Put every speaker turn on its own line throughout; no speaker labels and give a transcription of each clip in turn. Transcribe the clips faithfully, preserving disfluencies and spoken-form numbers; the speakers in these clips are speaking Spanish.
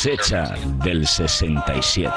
cosecha del sesenta y siete.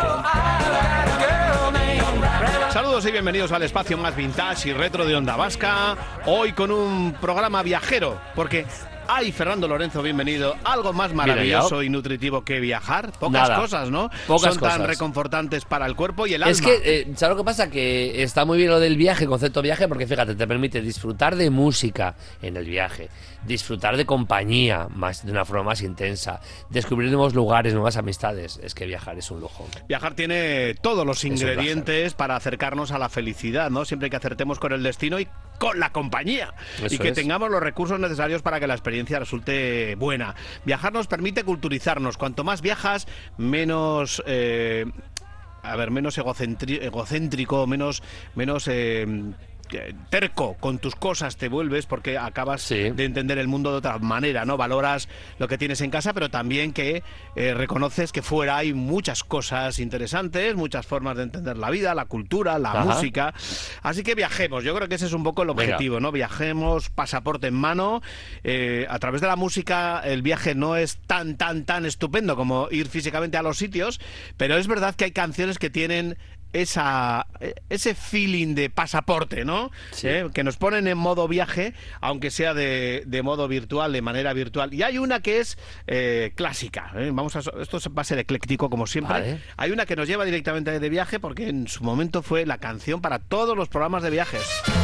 Saludos y bienvenidos al espacio más vintage y retro de Onda Vasca. Hoy con un programa viajero, porque... Ay, Fernando Lorenzo, bienvenido. Algo más maravilloso y nutritivo que viajar. Pocas
Nada.
cosas, ¿no?
Pocas
Son
cosas.
tan reconfortantes para el cuerpo y el alma.
Es que, eh, ¿sabes lo que pasa? Que está muy bien lo del viaje, el concepto viaje, porque fíjate, te permite disfrutar de música en el viaje, disfrutar de compañía más, de una forma más intensa, descubrir nuevos lugares, nuevas amistades. Es que viajar es un lujo.
Viajar tiene todos los ingredientes para acercarnos a la felicidad, ¿no? Siempre que acertemos con el destino y con la compañía.
Eso
y que
es.
tengamos los recursos necesarios para que la experiencia resulte buena. Viajar nos permite culturizarnos. Cuanto más viajas, menos... Eh, a ver, menos egocentri- egocéntrico, menos... menos eh, terco con tus cosas te vuelves, porque acabas
Sí.
de entender el mundo de otra manera, ¿no? Valoras lo que tienes en casa, pero también que eh, reconoces que fuera hay muchas cosas interesantes, muchas formas de entender la vida, la cultura, la
Ajá.
música. Así que viajemos, yo creo que ese es un poco el objetivo,
Venga.
¿no? Viajemos, pasaporte en mano. Eh, a través de la música el viaje no es tan, tan, tan estupendo como ir físicamente a los sitios, pero es verdad que hay canciones que tienen esa ese feeling de pasaporte, ¿no?
Sí.
¿Eh? Que nos ponen en modo viaje, aunque sea de, de modo virtual, de manera virtual. Y hay una que es eh, clásica, ¿eh? Vamos a, esto va a ser ecléctico como siempre.
Vale.
Hay una que nos lleva directamente de viaje, porque en su momento fue la canción para todos los programas de viajes.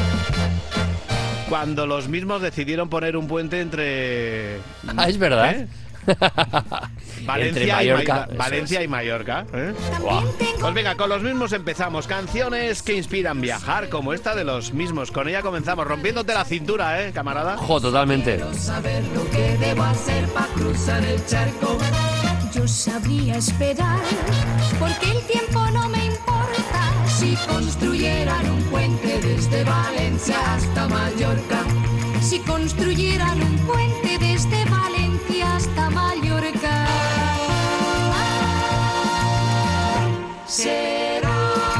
Cuando los mismos decidieron poner un puente entre...
Ah, es verdad.
¿Eh? Valencia,
Entre Mallorca,
y,
eso
Valencia
es.
y Mallorca. ¿eh?
Guau.
Pues venga, con los mismos empezamos. Canciones que inspiran viajar, como esta de los mismos. Con ella comenzamos, rompiéndote la cintura, ¿eh, camarada?
Jo, totalmente.
Saber lo que debo hacer para cruzar el charco.
Yo sabría esperar, porque el tiempo no me importa.
Si construyeran un puente desde Valencia hasta Mallorca.
Si construyeran un puente desde Valencia hasta Mallorca,
Será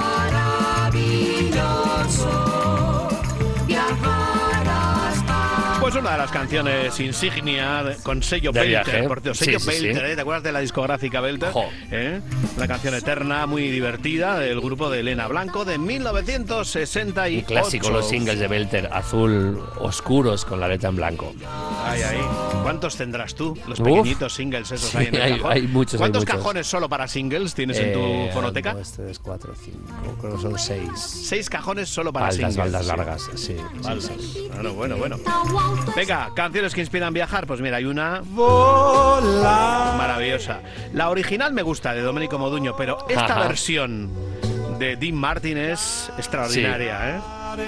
maravilloso viajar hasta...
Pues una de las canciones insignia de- con sello
De
Belter,
viaje.
por cierto, sello
Sí, sí,
Belter,
sí.
¿eh? ¿Te acuerdas de la discográfica Belter?
Jo.
¿Eh? Una canción eterna, muy divertida, del grupo de Elena Blanco de mil novecientos sesenta y ocho.
Un clásico, los singles de Belter, azul oscuros con la letra en blanco.
Ay, ay. ¿Cuántos tendrás tú? Los
Uf.
pequeñitos singles esos
Sí,
hay en el
hay-
cajón.
hay muchos, hay
¿Cuántos
muchos.
cajones solo para singles tienes en
Eh,
tu fonoteca?
dos, tres, cuatro, cinco, creo que son seis.
Seis cajones solo para
Baldas,
singles.
baldas
Sí.
largas, sí.
Baldas.
sí, sí.
Bueno, bueno, bueno.
Venga.
Venga, canciones que inspiran viajar. Pues mira, hay una
Volar.
maravillosa. La original me gusta, de Domenico Modugno, pero esta
Ajá.
versión de Dean Martin es extraordinaria, ¿eh?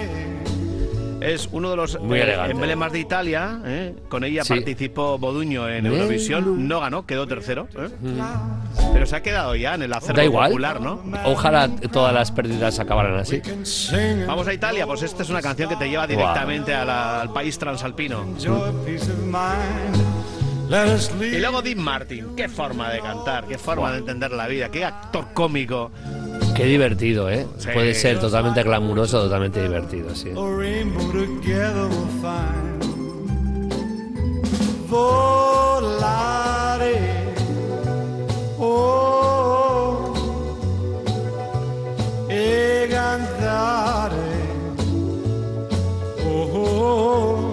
Es uno de los
Muy
eh,
elegante.
emblemas de Italia, ¿eh? Con ella
Sí.
participó Modugno en
Nelu.
Eurovisión, no ganó, quedó tercero, ¿eh? Pero se ha quedado ya en el acervo
Da igual.
popular, ¿no?
Ojalá todas las pérdidas acabaran así.
Sing
Vamos a Italia, pues esta es una canción que te lleva directamente a la- al país transalpino.
enjoy peace of mind. Let us
Y
leave.
luego Dean Martin, qué forma de cantar, qué forma de entender la vida, qué actor cómico.
Qué divertido, ¿eh?
Sí.
Puede ser totalmente glamuroso, totalmente divertido, sí.
A rainbow together we'll find. Volare. Oh. E cantare. Oh.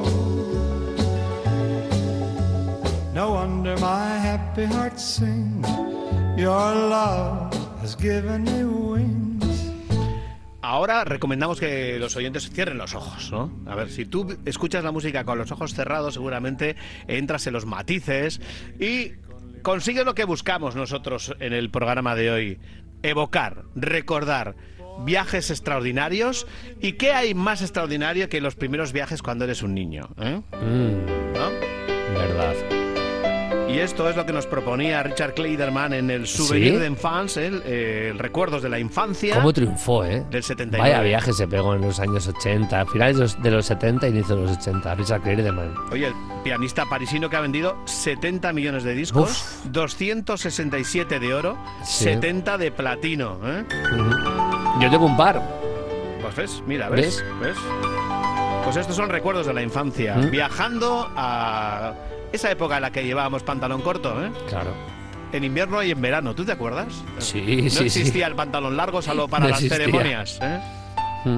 No wonder my happy heart sings. Your love has given me wings.
Ahora recomendamos que los oyentes cierren los ojos, ¿no? A ver, si tú escuchas la música con los ojos cerrados, seguramente entras en los matices y consigues lo que buscamos nosotros en el programa de hoy. Evocar, recordar viajes extraordinarios. ¿Y qué hay más extraordinario que los primeros viajes cuando eres un niño? ¿eh?
Mm,
¿No?
verdad.
Y esto es lo que nos proponía Richard Kleiderman en el Souvenir
¿Sí?
de Enfance, el, eh, el Recuerdos de la Infancia.
¿Cómo triunfó, eh?
Del setenta y nueve.
Vaya viaje se pegó en los años ochenta, finales de los, de los setenta, inicio de los ochenta. Richard Kleiderman.
Oye, el pianista parisino que ha vendido setenta millones de discos,
Uf.
doscientos sesenta y siete de oro,
Sí.
setenta de platino. ¿eh?
Ujú. Yo tengo un par.
Pues ves, mira, ¿ves? ¿ves? Pues estos son recuerdos de la infancia.
¿Mm?
Viajando a esa época en la que llevábamos pantalón corto, ¿eh?
Claro.
en invierno y en verano, ¿tú te acuerdas?
Sí,
no
sí,
existía
sí.
el pantalón largo salvo para
No
las
existía.
ceremonias. ¿eh?
Mm.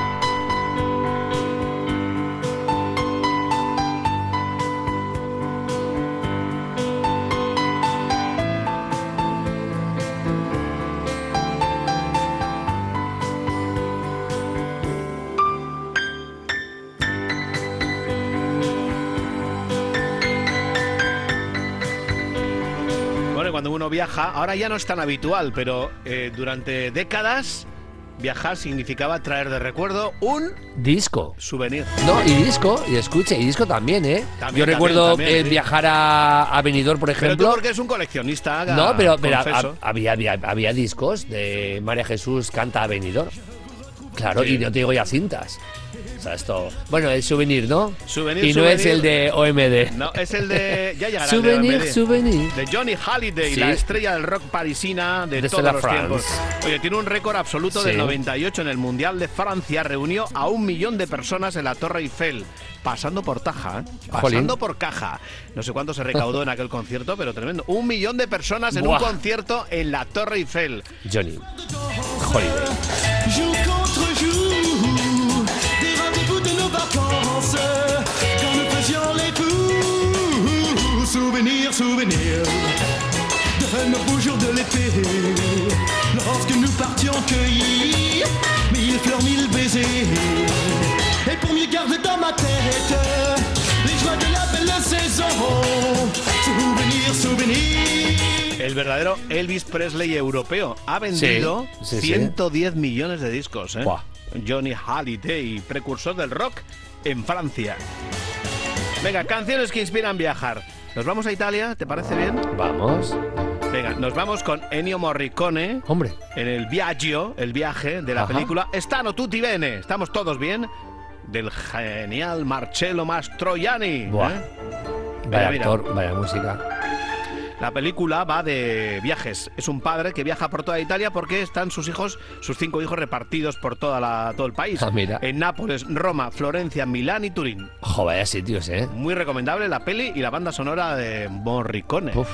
Bueno, cuando uno viaja, ahora ya no es tan habitual, pero eh, durante décadas viajar significaba traer de recuerdo un
Disco.
souvenir.
No, y disco, y escuche, y disco también, ¿eh?
También,
Yo recuerdo
también, también,
eh,
sí.
viajar a, a Benidorm, por
Pero tú
ejemplo.
porque eres un coleccionista, haga,
No, pero, pero
confeso.
ha- había, había, había discos de María Jesús canta a Benidorm. Claro,
Sí.
y no te digo ya cintas. O sea, esto... Bueno, el souvenir, ¿no?
Souvenir,
y no
souvenir.
es el de O M D.
No, es el de... Ya llegará el de
Souvenir,
O M D.
souvenir.
De Johnny Hallyday,
Sí.
la estrella del rock parisina de
Desde
todos
la
los
France.
tiempos. Oye, tiene un récord absoluto
Sí.
del noventa y ocho en el Mundial de Francia. Reunió a un millón de personas en la Torre Eiffel, pasando por taja, ¿eh? pasando
Jolín.
por caja. No sé cuánto se recaudó en aquel concierto, pero tremendo. Un millón de personas en
Buah.
un concierto en la Torre Eiffel.
Johnny Holiday.
Jour contre jour, des rendez-vous de nos vacances, quand nous faisions les fous. Souvenirs, souvenirs de nos beaux jours de l'été, lorsque nous partions cueillir mille fleurs, mille baisers. Et pour mieux garder dans ma tête les joies de la belle saison. Souvenirs, souvenirs.
El verdadero Elvis Presley europeo. Ha vendido
Sí, sí, sí.
ciento diez millones de discos. ¿eh?
Buah.
Johnny Hallyday, precursor del rock en Francia. Venga, canciones que inspiran viajar. ¿Nos vamos a Italia? ¿Te parece bien?
Vamos.
Venga, nos vamos con Ennio Morricone
Hombre.
en el Viaggio, el viaje de la
Ajá.
película Stano tutti bene. ¿Estamos todos bien? Del genial Marcello Mastroianni.
Buah.
¿eh?
Vaya
mira.
actor, vaya música.
La película va de viajes. Es un padre que viaja por toda Italia porque están sus hijos, sus cinco hijos repartidos por toda la, todo el país.
Ah, mira.
En Nápoles, Roma, Florencia, Milán y Turín.
Jo, vaya sitios, ¿eh?
Muy recomendable la peli y la banda sonora de Morricone.
Uf.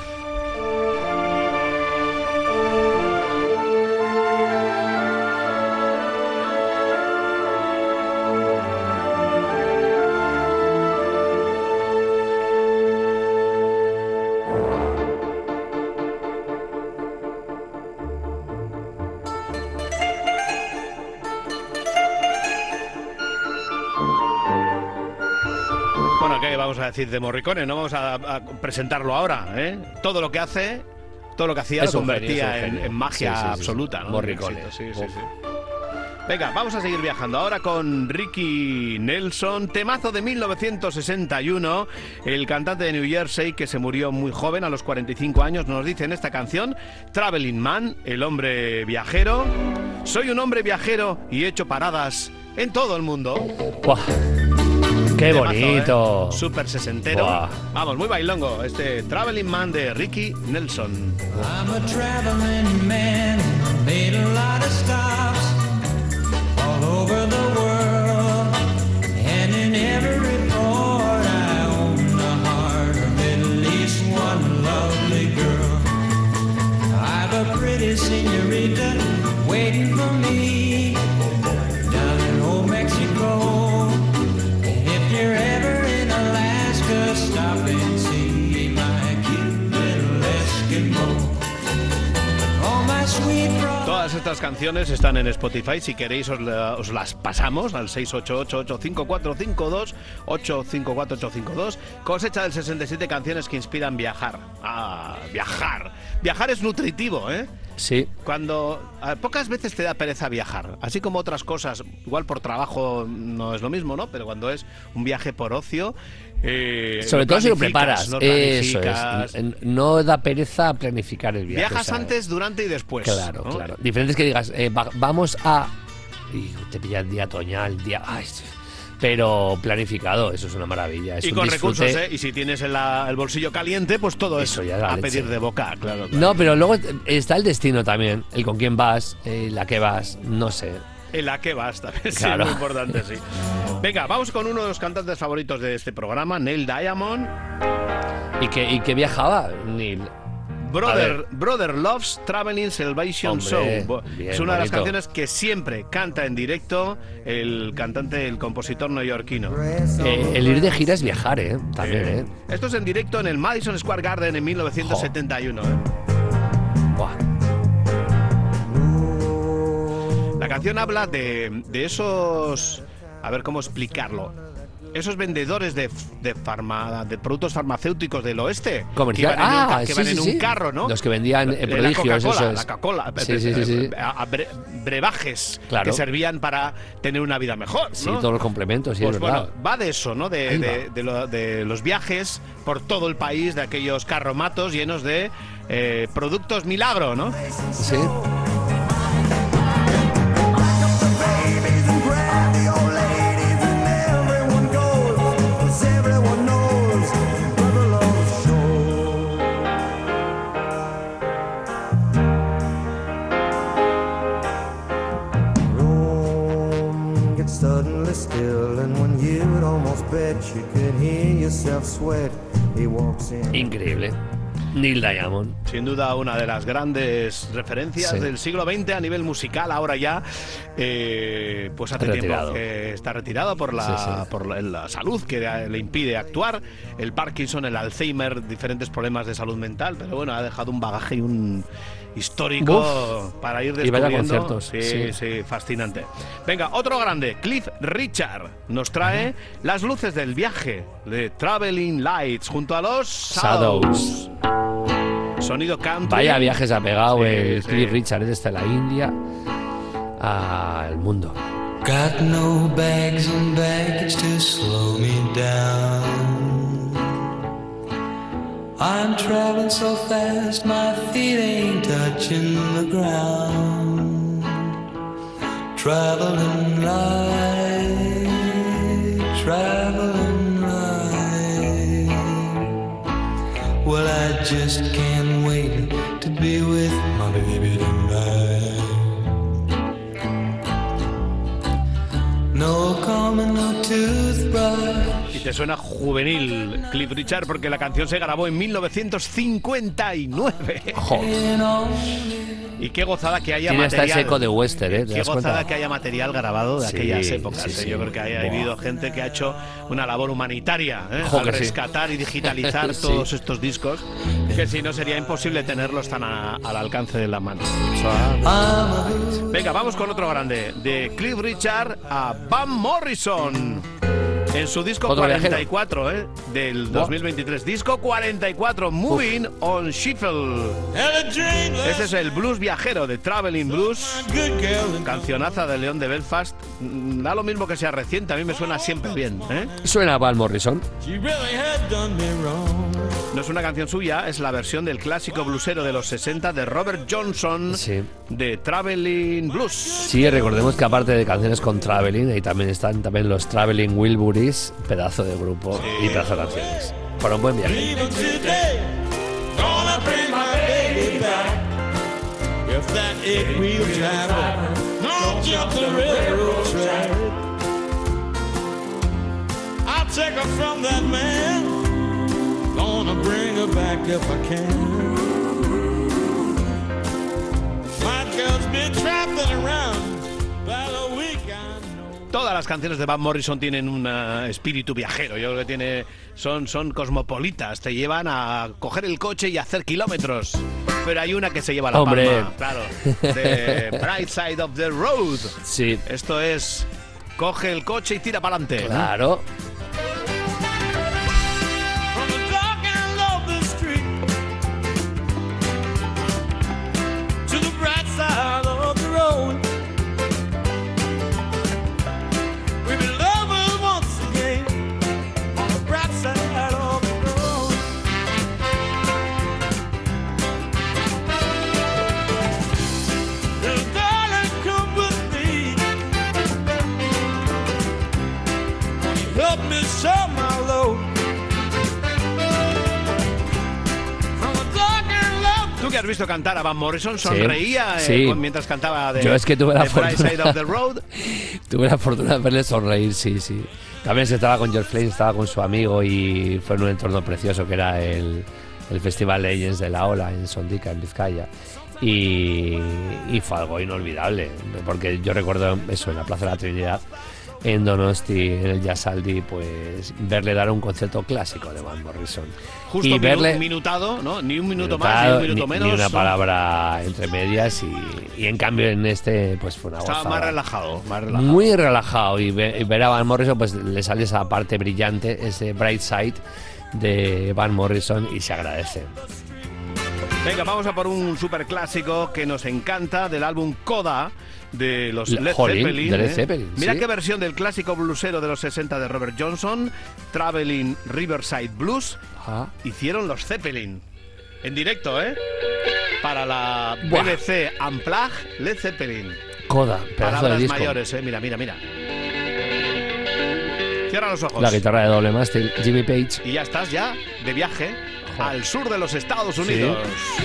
Bueno, ¿qué vamos a decir de Morricone? No vamos a, a presentarlo ahora, ¿eh? Todo lo que hace, todo lo que hacía
Es
lo
un genio,
convertía
es un
en,
genio.
en magia
Sí, sí, sí, sí.
absoluta, ¿no?
Morricone.
Sí, sí,
Uf.
sí. Venga, vamos a seguir viajando ahora con Ricky Nelson, temazo de mil novecientos sesenta y uno, el cantante de New Jersey que se murió muy joven, a los cuarenta y cinco años, nos dice en esta canción, Traveling Man, el hombre viajero. Soy un hombre viajero y he hecho paradas en todo el mundo.
Buah. ¡Qué
Temazo,
bonito!
¿eh? Súper sesentero.
Buah.
Vamos, muy bailongo, este Traveling Man de Ricky Nelson.
I'm a traveling man, made a lot of stops all over the world, and in every port I own the heart of at least one lovely girl. I've a pretty señorita waiting for me down in old Mexico, and if you're ever in Alaska, stop and see my cute little Eskimo. Oh, my sweet brother.
Todas estas canciones están en Spotify. Si queréis, os, la- os las pasamos al seis ocho ocho, ocho cinco cuatro cinco dos, ocho cinco cuatro ocho cinco dos. Cosecha del sesenta y siete canciones que inspiran viajar. Ah, viajar. Viajar es nutritivo, ¿eh?
Sí.
Cuando a, pocas veces te da pereza viajar, así como otras cosas, igual por trabajo no es lo mismo, ¿no? Pero cuando es un viaje por ocio, eh,
Sobre todo si lo
planificas,
preparas.
lo
Eso
planificas.
es. N- No da pereza planificar el viaje.
Viajas
o sea,
antes, durante y después.
Claro,
¿no?
claro. Diferente es que digas, eh, va- vamos a... Y te pilla el día otoñal, día... Ay, pero planificado, eso es una maravilla. Es
Y
un
con
disfrute.
recursos, ¿eh? Y si tienes el, la- el bolsillo caliente, pues todo
Eso
eso
ya es la
a
leche.
pedir de boca, claro. claro.
No, pero luego está el destino también, el con quién vas, eh, la que vas, no sé.
En la que vas también, sí,
Claro.
muy importante, sí. Venga, vamos con uno de los cantantes favoritos de este programa, Neil Diamond.
¿Y que, y que viajaba, Neil?
Brother, Brother Loves Traveling Salvation
Hombre,
Show.
bien,
es una de las
bonito.
canciones que siempre canta en directo el cantante, el compositor neoyorquino.
Eh, el ir de gira es viajar, ¿eh? También, ¿eh?
Esto es en directo en el Madison Square Garden en mil novecientos setenta y uno. ¿eh?
Buah.
La canción habla de, de esos... A ver cómo explicarlo. Esos vendedores de, de, farma, de productos farmacéuticos del oeste.
Comercial.
Que van en, un,
Ah,
que
sí,
van
sí,
en un
sí.
carro, ¿no?
Los que vendían eh,
De la
prodigios,
Coca-Cola,
eso es.
la Coca-Cola.
Sí, sí, sí, sí.
A- a bre- brebajes
Claro.
que servían para tener una vida mejor, ¿no?
Sí, todos los complementos, sí,
Pues
es verdad.
bueno, va de eso, ¿no? De,
Ahí
de,
va.
de lo- de los viajes por todo el país, de aquellos carromatos llenos de eh, productos milagro, ¿no?
Sí.
Room gets suddenly still, and when you'd almost bet you could hear yourself sweat, he walks in.
Increíble. Neil Diamond.
Sin duda una de las grandes referencias
Sí.
del siglo veinte a nivel musical. Ahora ya, eh, pues hace
Retirado.
tiempo que está retirado por la,
Sí, sí.
por la, la salud que le impide actuar. El Parkinson, el Alzheimer, diferentes problemas de salud mental. Pero bueno, ha dejado un bagaje y un histórico
Uf.
para ir
Y vaya
descubriendo.
conciertos,
Sí, sí,
sí.
fascinante. Venga, otro grande, Cliff Richard, nos trae Las luces del viaje de Traveling Lights junto a los Shadows. Sonido country.
Vaya viajes ha pegado
Sí,
el
sí.
Cliff Richard desde la India al mundo.
Got no bags and baggage to slow me down. I'm traveling so fast, my feet ain't touching the ground. Traveling light, traveling light. Well, I just can't wait to be with my baby tonight. No comb and no toothbrush.
Y te suena juvenil Cliff Richard porque la canción se grabó en mil novecientos cincuenta y nueve.
Joder.
Y qué gozada que haya
Tiene hasta
material.
ese eco de western, ¿eh? ¿Te
Qué
das
gozada
cuenta?
que haya material grabado de
Sí,
aquellas épocas.
sí,
¿eh?
sí.
Yo creo que haya
Buah.
habido gente que ha hecho una labor humanitaria, ¿eh?
Jo,
al
que sí.
rescatar y digitalizar
Sí.
todos estos discos, que si no sería imposible tenerlos tan a- al alcance de la mano. Venga, vamos con otro grande, de Cliff Richard a Van Morrison. En su disco
Otro
cuarenta y cuatro, ¿eh? Del dos mil veintitrés. Disco cuarenta y cuatro, Moving on Shuffle. Este es el blues viajero de Traveling Blues. Cancionaza de León de Belfast. Mm, Da lo mismo que sea reciente, a mí me suena siempre bien, ¿eh?
Suena a Van Morrison.
No es una canción suya, es la versión del clásico bluesero de los sesenta de Robert Johnson,
Sí.
de Traveling Blues.
Sí, recordemos que aparte de canciones con Traveling, ahí también están también los Traveling Wilburys, pedazo de grupo y pedazo de canciones. Para un buen viaje.
Even today, gonna bring my baby back. If that eight-wheel driver don't jump the railroad track, I'll take her from that man. Gonna bring her back if I can. My girl's been traveling around by the weekend.
Todas las canciones de Van Morrison tienen un eh, espíritu viajero. Yo creo que tiene, son, son cosmopolitas. Te llevan a coger el coche y hacer kilómetros. Pero hay una que se lleva la
Hombre.
palma. Claro. The Bright Side of the Road.
Sí,
Esto es, coge el coche y tira para adelante.
claro.
From the dark end of the street to the bright side of the road, we be lovers once again on the bright side of the road. Little darling, come with me. Help me show my load.
Tú que has visto cantar a Van Morrison, sonreía
Sí,
eh,
sí.
con- mientras cantaba de
Yo es que tuve la
The Bright
fortuna.
Side of the Road.
Tuve la fortuna de verle sonreír, sí, sí. También se estaba con George Flynn, estaba con su amigo y fue en un entorno precioso que era el, el Festival Legends de la Ola en Sondica, en Vizcaya. Y, y fue algo inolvidable, porque yo recuerdo eso en la Plaza de la Trinidad, en Donosti, en el Jazzaldi, pues verle dar un concierto clásico de Van Morrison.
Justo
y verle
minutado, ¿no? Ni un minuto
minutado,
más, ni un minuto
ni,
menos.
ni una
¿no?
palabra entre medias y, y en cambio en este pues fue una
Estaba
gozada.
más relajado, más relajado.
Muy relajado y, ve, y ver a Van Morrison pues le sale esa parte brillante, ese bright side de Van Morrison y se agradece.
Venga, vamos a por un super clásico que nos encanta del álbum Coda de los Led
Jolín,
Zeppelin.
de Led
¿eh?
Zeppelin,
Mira
sí.
qué versión del clásico bluesero de los sesenta de Robert Johnson, Traveling Riverside Blues,
Ah.
hicieron los Zeppelin. En directo, ¿eh? Para la
Buah.
B B C Unplugged, Led Zeppelin.
Coda, pedazo de
Palabras
disco.
mayores, ¿eh? Mira, mira, mira. Cierra los ojos.
La guitarra de doble mástil, Jimmy Page.
Y ya estás ya de viaje al sur de los Estados Unidos.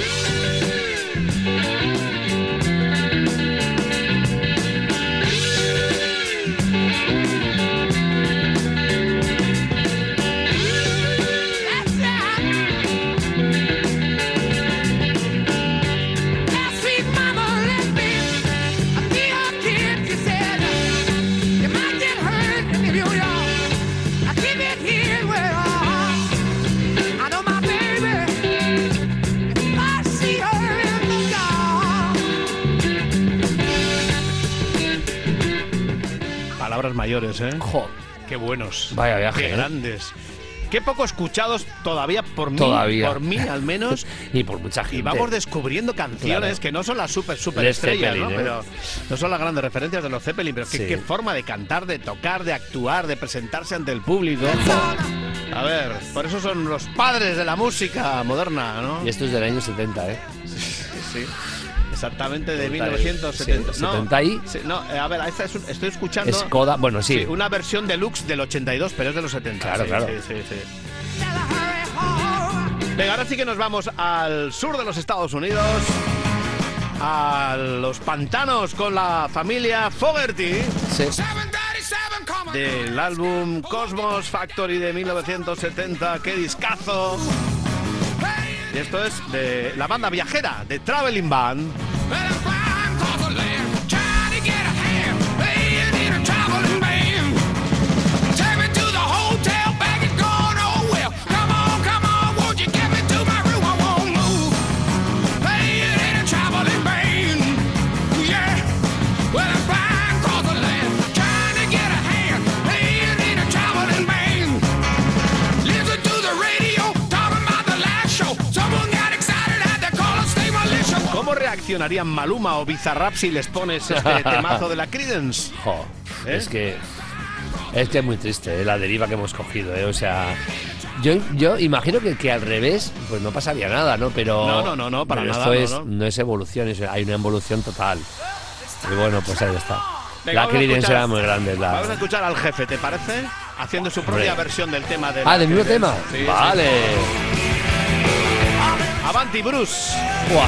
Palabras mayores, ¿eh?
Jo,
Qué buenos.
Vaya viaje,
Qué
¿eh?
grandes. Qué poco escuchados todavía por mí.
Todavía.
Por mí, al menos.
y por mucha gente.
Y vamos descubriendo canciones
Claro.
que no son las super, super
Led
estrellas,
Zeppelin,
¿no?
¿eh?
Pero no son las grandes referencias de los Zeppelin, pero qué,
Sí.
qué forma de cantar, de tocar, de actuar, de presentarse ante el público. A ver, por eso son los padres de la música moderna, ¿no?
Y esto es del año setenta, ¿eh?
Sí. Exactamente, de
setenta y-
mil novecientos setenta.
sí,
no,
setenta y-
sí, no, eh, a ver, esta es un- estoy escuchando
Es Coda, bueno, sí.
sí, una versión deluxe del ochenta y dos, pero es de los setenta.
Claro,
sí,
claro.
Sí, sí, sí. Venga, ahora sí que nos vamos al sur de los Estados Unidos, a los pantanos con la familia Fogerty,
Sí.
del álbum Cosmos Factory de mil novecientos setenta. ¡Qué discazo! Y esto es de la banda viajera, de Traveling Band. ¿Cómo reaccionarían Maluma o Bizarrap si les pones este temazo de la Creedence?
Jo,
¿Eh?
es que es que es muy triste, ¿eh? La deriva que hemos cogido, ¿eh? O sea, yo, yo imagino que, que al revés pues no pasaría nada, ¿no? Pero
No, no, no, no, para
pero
nada,
esto
no,
es,
no.
no es evolución, es- hay una involución total. Y bueno, pues ahí está.
Venga,
La
vamos a
Creedence
escuchar-
era muy grande. la-
Vamos a escuchar al jefe, ¿te parece? Haciendo su propia
Hombre.
versión del tema de
Ah,
la
¿del mismo
Creedence.
tema?
Sí, sí.
Vale.
Avanti, Bruce.
Buah.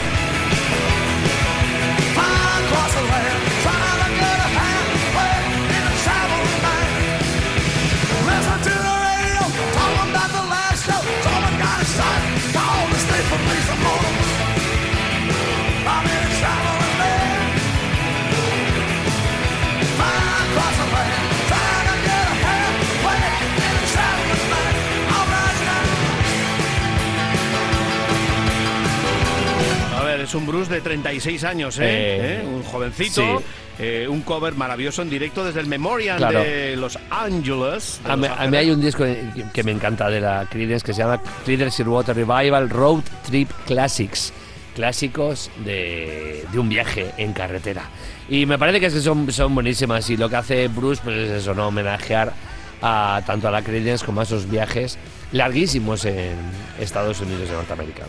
A ver, es un Bruce de treinta y seis años, ¿eh?
Eh,
¿Eh? Un jovencito.
sí.
Eh, un cover maravilloso en directo desde el Memorial
Claro.
de Los Ángeles. de
A mí,
Los
a mí hay
Ángeles.
un disco que, que me encanta de la Creedence que se llama Creedence Clearwater Revival Road Trip Classics. Clásicos de, de un viaje en carretera. Y me parece que es que son, son buenísimas. Y lo que hace Bruce pues es eso, ¿no? Homenajear a, tanto a la Creedence como a esos viajes larguísimos en Estados Unidos de Norteamérica.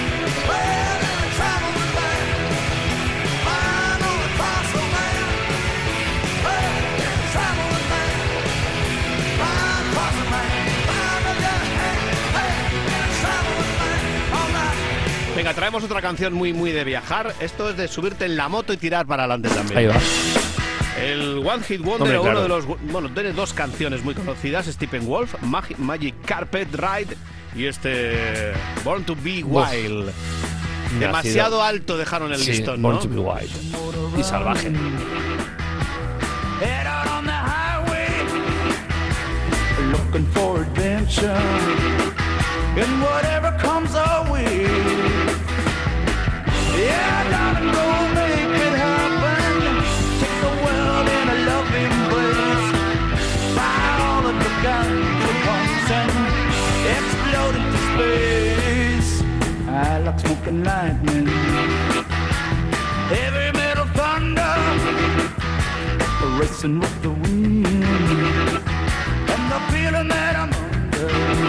Venga, traemos otra canción muy, muy de viajar. Esto es de subirte en la moto y tirar para adelante también.
Ahí va.
El One Hit Wonder,
Hombre,
o
claro.
uno de los. Bueno, tiene dos canciones muy conocidas: Steppenwolf, Magic, Magic Carpet Ride y este Born to be Wild.
Uf.
Demasiado
Nacido.
alto dejaron el
Sí,
listón,
Born
¿no?
to be Wild. Y salvaje.
Head out on the highway, looking for adventure, and whatever comes our way. Yeah, darling, go make it happen. Take the world in a loving embrace. Fire all of the guns at once and explode into space. I like smoking lightning, heavy metal thunder, racing with the wind, and the feeling that I'm under.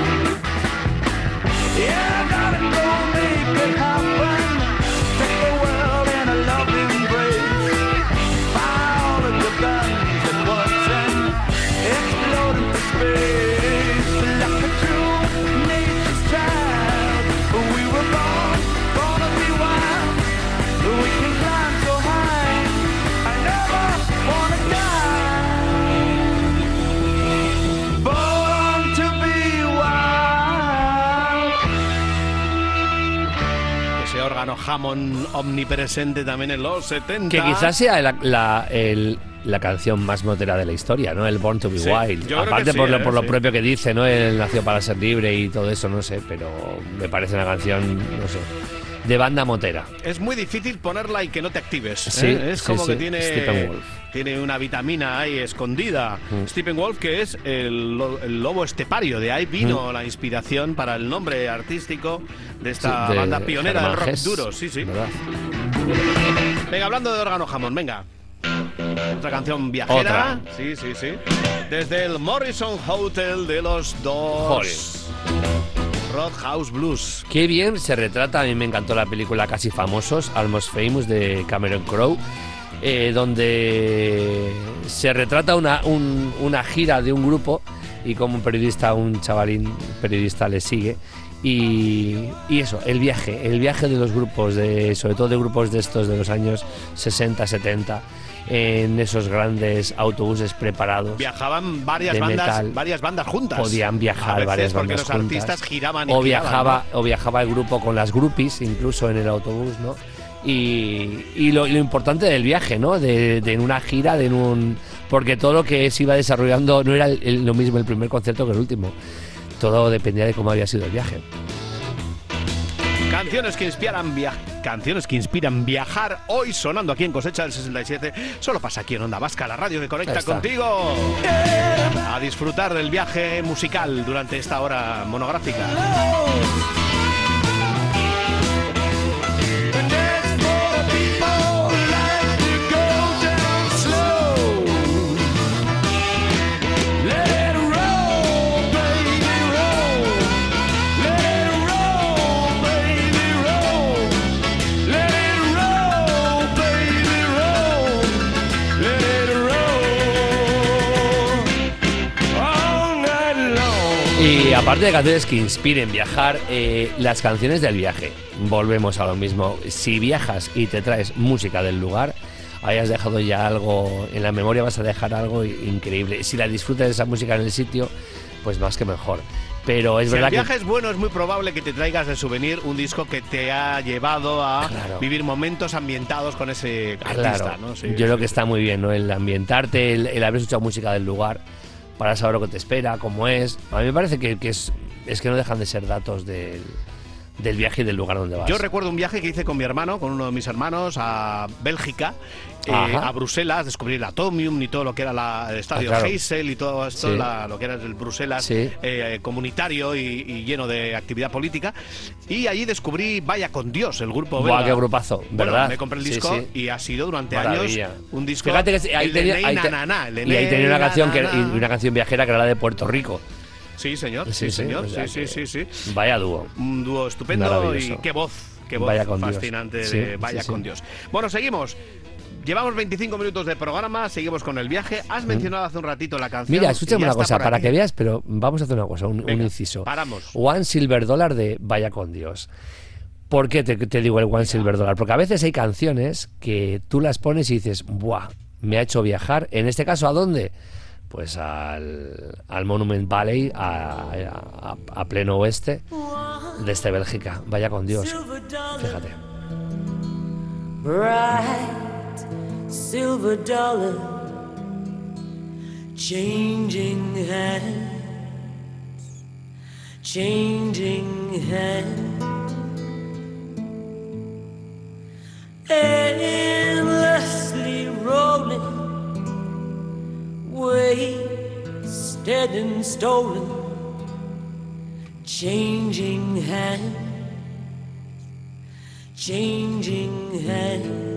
Yeah, darling, go make it happen. Take the world in a loving embrace. Fire all of the guns at once and explode into space. Like a true nature's child, we were born, born to be wild. We can climb so high, I never wanna die. Born to be wild.
Ese órgano Hammond omnipresente también en los setenta.
Que quizás sea la, la, el- la canción más motera de la historia, ¿no? El Born to be
Sí,
Wild.
yo creo
Aparte
que sí,
por, lo,
¿eh?
por lo
Sí.
propio que dice, ¿no? Él nació para ser libre y todo eso, no sé, pero me parece una canción, no sé, de banda motera.
Es muy difícil ponerla y que no te actives.
Sí,
¿eh? Es
sí,
como
sí.
que tiene,
Steppenwolf.
tiene una vitamina ahí escondida.
Mm.
Steppenwolf, que es el, lo- el lobo estepario. De ahí vino
Mm.
la inspiración para el nombre artístico de esta
Sí, de
banda pionera del
Herman
rock
Hesse,
duro. Sí, sí.
¿verdad?
Venga, hablando de órgano Hammond, venga. Otra canción viajera.
Otra.
Sí, sí, sí. Desde el Morrison Hotel de los Doors. Roadhouse Blues.
Qué bien se retrata, a mí me encantó la película Casi Famosos, Almost Famous, de Cameron Crowe, eh, donde se retrata una, un- una gira de un grupo y como un periodista, un chavalín periodista le sigue. Y, y eso, el viaje, el viaje de los grupos, de, sobre todo de grupos de estos de los años sesenta, setenta, en esos grandes autobuses preparados.
Viajaban varias
De
bandas,
metal.
varias bandas juntas.
Podían viajar
A veces
varias
porque
bandas
los
juntas.
artistas giraban y
o
giraban,
viajaba
¿no?
o viajaba el grupo con las groupies incluso en el autobús, ¿no? Y, y lo, y lo importante del viaje, ¿no? De, de en una gira, de en un porque todo lo que se iba desarrollando no era el- el- lo mismo el primer concierto que el último. Todo dependía de cómo había sido el viaje.
Canciones que inspiran via- canciones que inspiran viajar, hoy sonando aquí en Cosecha del sesenta y siete. Solo pasa aquí en Onda Vasca, la radio que
Ahí
conecta
está.
contigo. A disfrutar del viaje musical durante esta hora monográfica.
That's for the people who like to go down slow. Let it roll, baby, roll. Let it roll, baby, roll. Let it roll, baby, roll. Let it roll all night long.
Y aparte de canciones que inspiren viajar, eh, las canciones del viaje. Volvemos a lo mismo. Si viajas y te traes música del lugar, hayas dejado ya algo en la memoria, vas a dejar algo increíble. Si la disfrutas de esa música en el sitio, pues más que mejor. Pero es
Si el
verdad
viaje
que
es bueno, es muy probable que te traigas de souvenir un disco que te ha llevado a
Claro.
vivir momentos ambientados con ese artista,
claro,
¿no? Sí,
yo
sí,
creo que
sí.
está muy bien, ¿no? El ambientarte, el, el haber escuchado música del lugar para saber lo que te espera, cómo es. A mí me parece que, que es, es que no dejan de ser datos del, del viaje y del lugar donde vas.
Yo recuerdo un viaje que hice con mi hermano, con uno de mis hermanos, a Bélgica, eh,
Ajá.
a Bruselas, descubrir el Atomium y todo lo que era la, el estadio
Ah, claro.
Heysel y todo esto,
Sí.
la- lo que era el Bruselas
Sí.
eh, comunitario y, y lleno de actividad política. Y allí descubrí Vaya con Dios, el grupo
Buah,
belga.
qué grupazo,
Bueno,
¿verdad?
me compré el
Sí,
disco
sí.
y ha sido durante
Maravilla.
años un disco.
Fíjate que ahí
el de
tenía,
Ney
ahí te-
Na Na Na, el de
y ahí
Ney
tenía una
Na
canción que,
Na
y
Na.
una canción viajera que era la de Puerto Rico.
Sí, señor, sí, señor,
o sea
sí, sí,
que
sí, sí.
Vaya dúo.
Un dúo estupendo y
Maravilloso.
qué voz, qué voz
Vaya con Dios.
fascinante
Sí,
de Vaya
sí, sí.
con Dios. Bueno, seguimos. Llevamos veinticinco minutos de programa, seguimos con el viaje. Has mencionado hace un ratito la canción.
Mira,
y
escúchame
ya
una
está
cosa,
por
para
aquí.
que veas, pero vamos a hacer una cosa, un, un
Venga,
inciso.
paramos.
One Silver Dollar de Vaya con Dios. ¿Por qué te, te digo el One Silver Dollar? Porque a veces hay canciones que tú las pones y dices, ¡buah! Me ha hecho viajar. En este caso, ¿a dónde? pues al, al Monument Valley, a, a, a pleno oeste desde Bélgica. Vaya con Dios, fíjate.
Bright silver dollar changing hands, changing hands, endlessly rolling, wasted and stolen, changing hands, changing hands.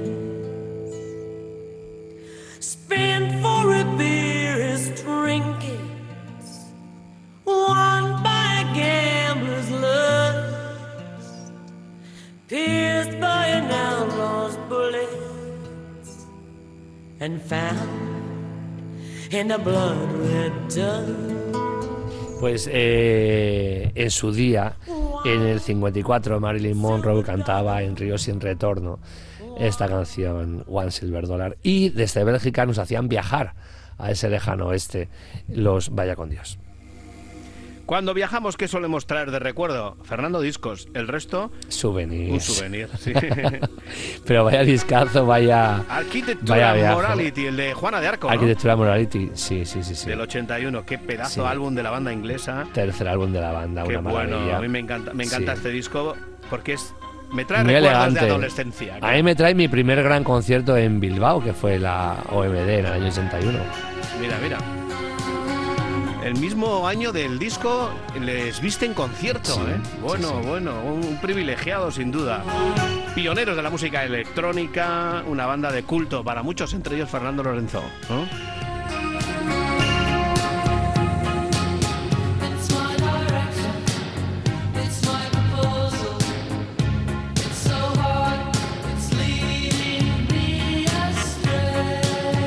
Spent for a beer is trinkets, won by a gambler's lust, pierced by an outlaw's bullets, and found in the blood red dust.
Pues eh, en su día, en el cincuenta y cuatro, Marilyn Monroe cantaba en Río sin retorno esta canción One Silver Dollar, y desde Bélgica nos hacían viajar a ese lejano oeste los Vaya con Dios.
Cuando viajamos, ¿qué solemos traer de recuerdo? Fernando, discos. El resto,
souvenirs.
Un souvenir, sí.
Pero vaya discazo, vaya...
Arquitectura
vaya
Morality, el de Juana de Arco, ¿no?
Arquitectura Morality, sí, sí, sí, sí.
Del ochenta y uno. Qué pedazo
Sí.
álbum de la banda inglesa.
Tercer álbum de la banda,
Qué
una
bueno.
maravilla.
A mí me encanta, me encanta
Sí.
este disco porque es... Me trae
Muy
recuerdos
elegante.
de adolescencia.
A mí me trae mi primer gran concierto en Bilbao, que fue la O M D en el año ochenta y uno.
Mira, mira. El mismo año del disco les viste en concierto,
Sí,
¿eh? Bueno,
sí, sí.
bueno, un, un privilegiado sin duda. Pioneros de la música electrónica, una banda de culto para muchos, entre ellos Fernando Lorenzo, ¿no?
It's my direction, it's my proposal. It's so hard, it's leading me astray.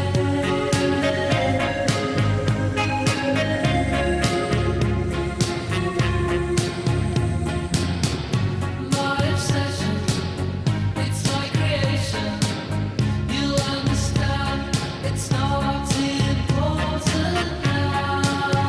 My obsession, it's my creation. You'll understand, it's not important now.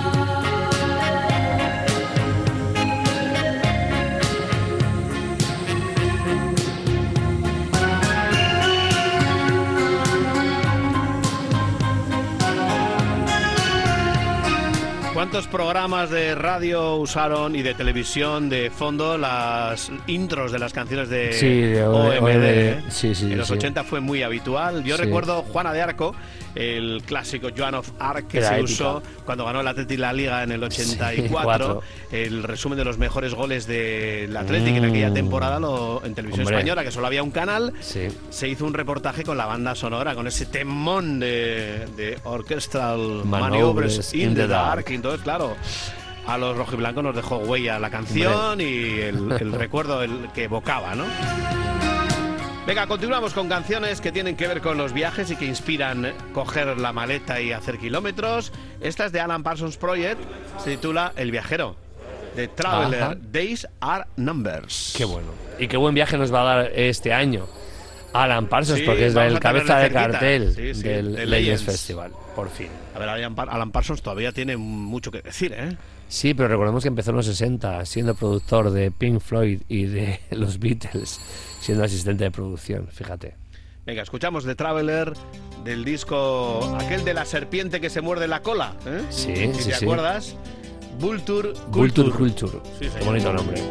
¿Cuántos programas de radio usaron y de televisión de fondo las intros de las canciones de,
Sí, de
O M D?
O M D. Sí, sí,
En los
sí.
ochenta fue muy habitual. Yo
Sí.
recuerdo Juana de Arco, el clásico Joan of Arc que
Era
se
épica.
usó cuando ganó el Atleti la Liga en el ochenta y
Sí,
cuatro.
cuatro.
El resumen de los mejores goles del Atleti en aquella
Mm.
temporada lo, en televisión
Hombre.
española, que solo había un canal.
Sí.
Se hizo un reportaje con la banda sonora, con ese temón de, de Orchestral
Maneuvers
Maneuvers in,
in
the
the
Dark.
Dark.
Y entonces, claro, a los rojiblancos nos dejó huella la canción y el, el recuerdo el que evocaba, ¿no? Venga, continuamos con canciones que tienen que ver con los viajes y que inspiran coger la maleta y hacer kilómetros. Esta es de Alan Parsons Project, se titula El viajero. The Traveler,
Ajá.
Days Are Numbers.
Qué bueno. Y qué buen viaje nos va a dar este año Alan Parsons,
Sí,
porque es
vamos
el
a tenerle
cabeza de
cerquita.
cartel
Sí, sí,
del
de
Legends
Legends.
Festival, por fin.
A ver, Alan Par- Alan Parsons todavía tiene mucho que decir, ¿eh?
Sí, pero recordemos que empezó en los sesenta siendo productor de Pink Floyd y de los Beatles, siendo asistente de producción, fíjate.
Venga, escuchamos The Traveler del disco aquel de la serpiente que se muerde la cola, ¿eh?
Sí,
si
sí,
te
sí.
acuerdas. Vulture
Culture
Culture.
Culture.
Sí,
Qué
señor.
bonito nombre.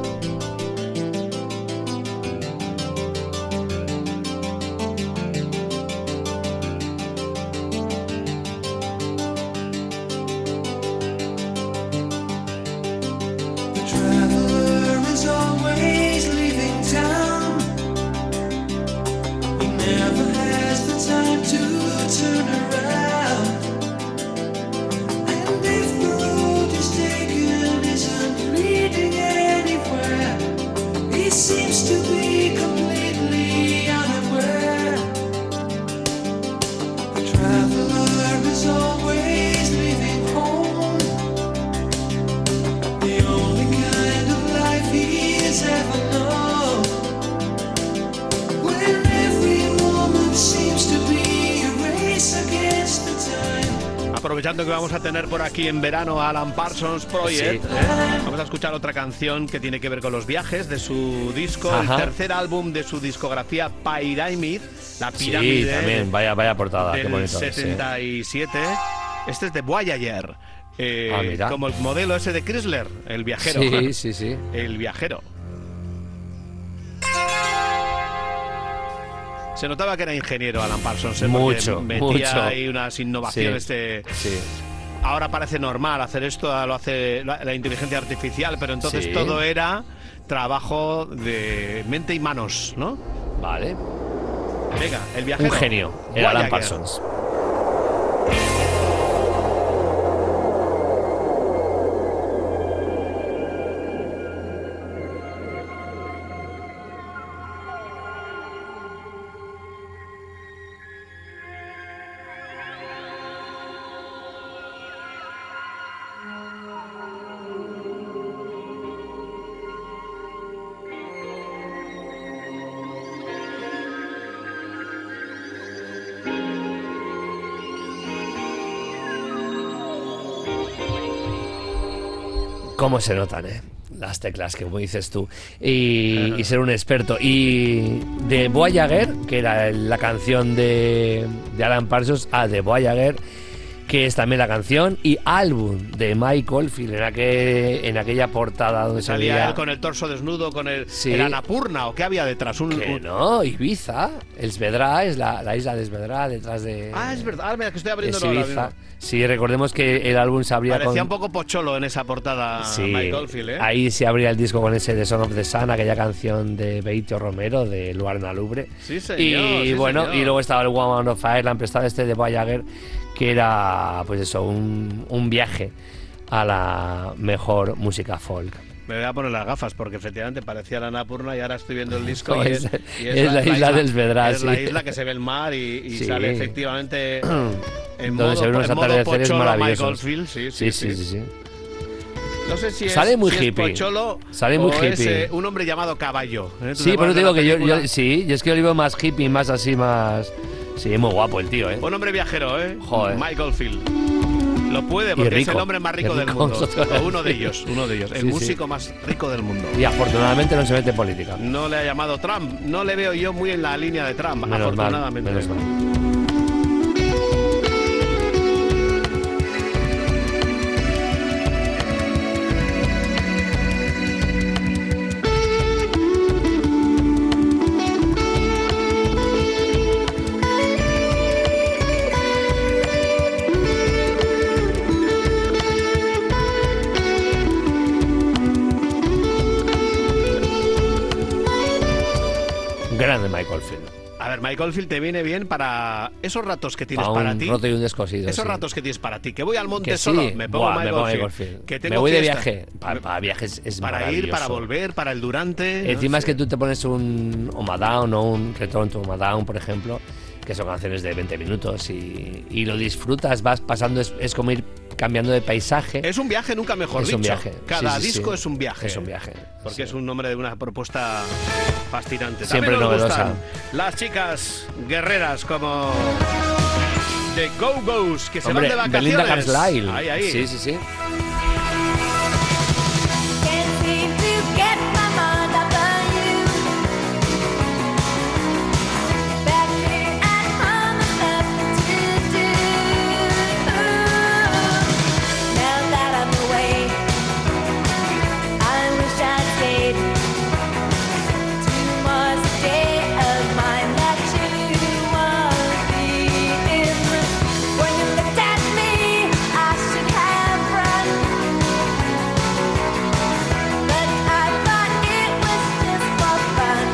The traveler is always leaving town. He never has the time to turn around. And if the road he's taken isn't leading anywhere, he seems to be completely unaware. The traveler is always leaving home. The only kind of life he has ever known. When every woman
aprovechando que vamos a tener por aquí en verano a Alan Parsons Project,
Sí.
¿eh? Vamos a escuchar otra canción que tiene que ver con los viajes de su disco,
Ajá.
el tercer álbum de su discografía Pyramid, la
Sí,
pirámide
también, vaya, vaya portada, qué
del
bonito. sí.
setenta y siete. Este es de Voyager, eh,
Ah, mira.
como el modelo ese de Chrysler, el viajero.
Sí, sí, sí.
El viajero. Se notaba que era ingeniero Alan Parsons, ¿eh? Porque
Mucho,
metía
mucho.
ahí unas innovaciones.
Sí,
de-
sí.
Ahora parece normal hacer esto, lo hace la, la inteligencia artificial, pero entonces
Sí.
todo era trabajo de mente y manos, ¿no?
Vale.
Venga, el viajero.
Un genio, el Alan
Voyager.
Parsons. Cómo se notan, ¿eh? Las teclas, que como dices tú. Y, y ser un experto. Y de Voyager, que era la canción de, de Alan Parsons, a de Voyager, que es también la canción, y álbum de Mike Oldfield, en, aquel, en aquella portada donde
Salía
salía...
él con el torso desnudo, con el,
Sí.
el Annapurna, ¿o qué había detrás? Un,
Que
un-
no, Ibiza, el Svedra, es la, la isla de Svedra, detrás de...
Ah, es verdad, ah, mira, que estoy abriendo
es
ahora
Ibiza.
mismo.
Sí, recordemos que el álbum se abría
Parecía
con...
un poco pocholo en esa portada
Sí,
Mike Oldfield, ¿eh?
ahí se abría el disco con ese de Son of the Sun, aquella canción de Beitio Romero, de Luarna Lubre.
Sí, señor,
Y
sí,
bueno,
señor.
y luego estaba el Woman of Fire, la emprestada este de Voyager, que era, pues eso, un, un viaje a la mejor música folk.
Me voy a poner las gafas porque efectivamente parecía la Annapurna y ahora estoy viendo el disco
No,
y,
es-
es, y
es la isla del Svedra,
Es la
sí.
isla que se ve el mar y, y
Sí.
sale efectivamente en
Donde
modo,
se ven unos
en modo
atardeceres
pocholo Mike
maravillosos.
Oldfield, sí, sí,
Sí, sí, sí, sí.
No sé si es,
Sale muy
si es
hippie.
pocholo
Sale muy
o es
hippie.
eh, un hombre llamado Caballo. ¿eh? ¿Tú
Sí,
te
pero
acuerdas
te
de
digo
la
que yo,
película?
yo, sí, yo es que lo digo más hippie, más así, más... Sí, muy guapo el tío, ¿eh?
Un hombre viajero, ¿eh?
Joder.
Mike Oldfield. Lo puede porque es
rico.
el hombre más rico
Y
del
rico,
mundo.
nosotros.
O uno de ellos, uno de ellos. El
Sí, sí.
músico más rico del mundo.
Y afortunadamente no se mete en política.
No le ha llamado Trump. No le veo yo muy en la línea de Trump,
Menos mal,
afortunadamente.
menos mal. Grande Michael Field.
A ver, Mike Oldfield te viene bien para esos ratos que tienes
Pa'
para
un
ti.
roto y un descosido.
Esos
sí.
ratos que tienes para ti. Que voy al monte
Que sí,
solo, me pongo
buah,
Mike
me pongo
Oldfield.
Michael Field.
Que
Me
tengo
voy de
fiesta.
viaje. Para, para viajes es
Para ir,
maravilloso.
para volver, para el durante.
Encima
no
es
sé.
que tú te pones un Omadown o un Return to Omadown, por ejemplo, que son canciones de veinte minutos y, y lo disfrutas, vas pasando, es, es como ir cambiando de paisaje.
Es un viaje, nunca mejor
Es
dicho.
un viaje.
Cada
Sí, sí,
disco
sí.
es un viaje.
Es un viaje.
Porque
Sí.
es un nombre de una propuesta fascinante.
Siempre
También nos
novedosa.
gustan las chicas guerreras como The Go-Go's, que se
Hombre,
van de
Belinda
vacaciones.
Carlisle.
Ahí, ahí.
Sí, sí, sí.
Can't seem to get my mind off of you. Back here at home, there's nothing to do. Now that I'm away, I wish I'd stayed. Two more days of mine that you won't be in. When you looked at me, I should have run. But I thought it was just for fun.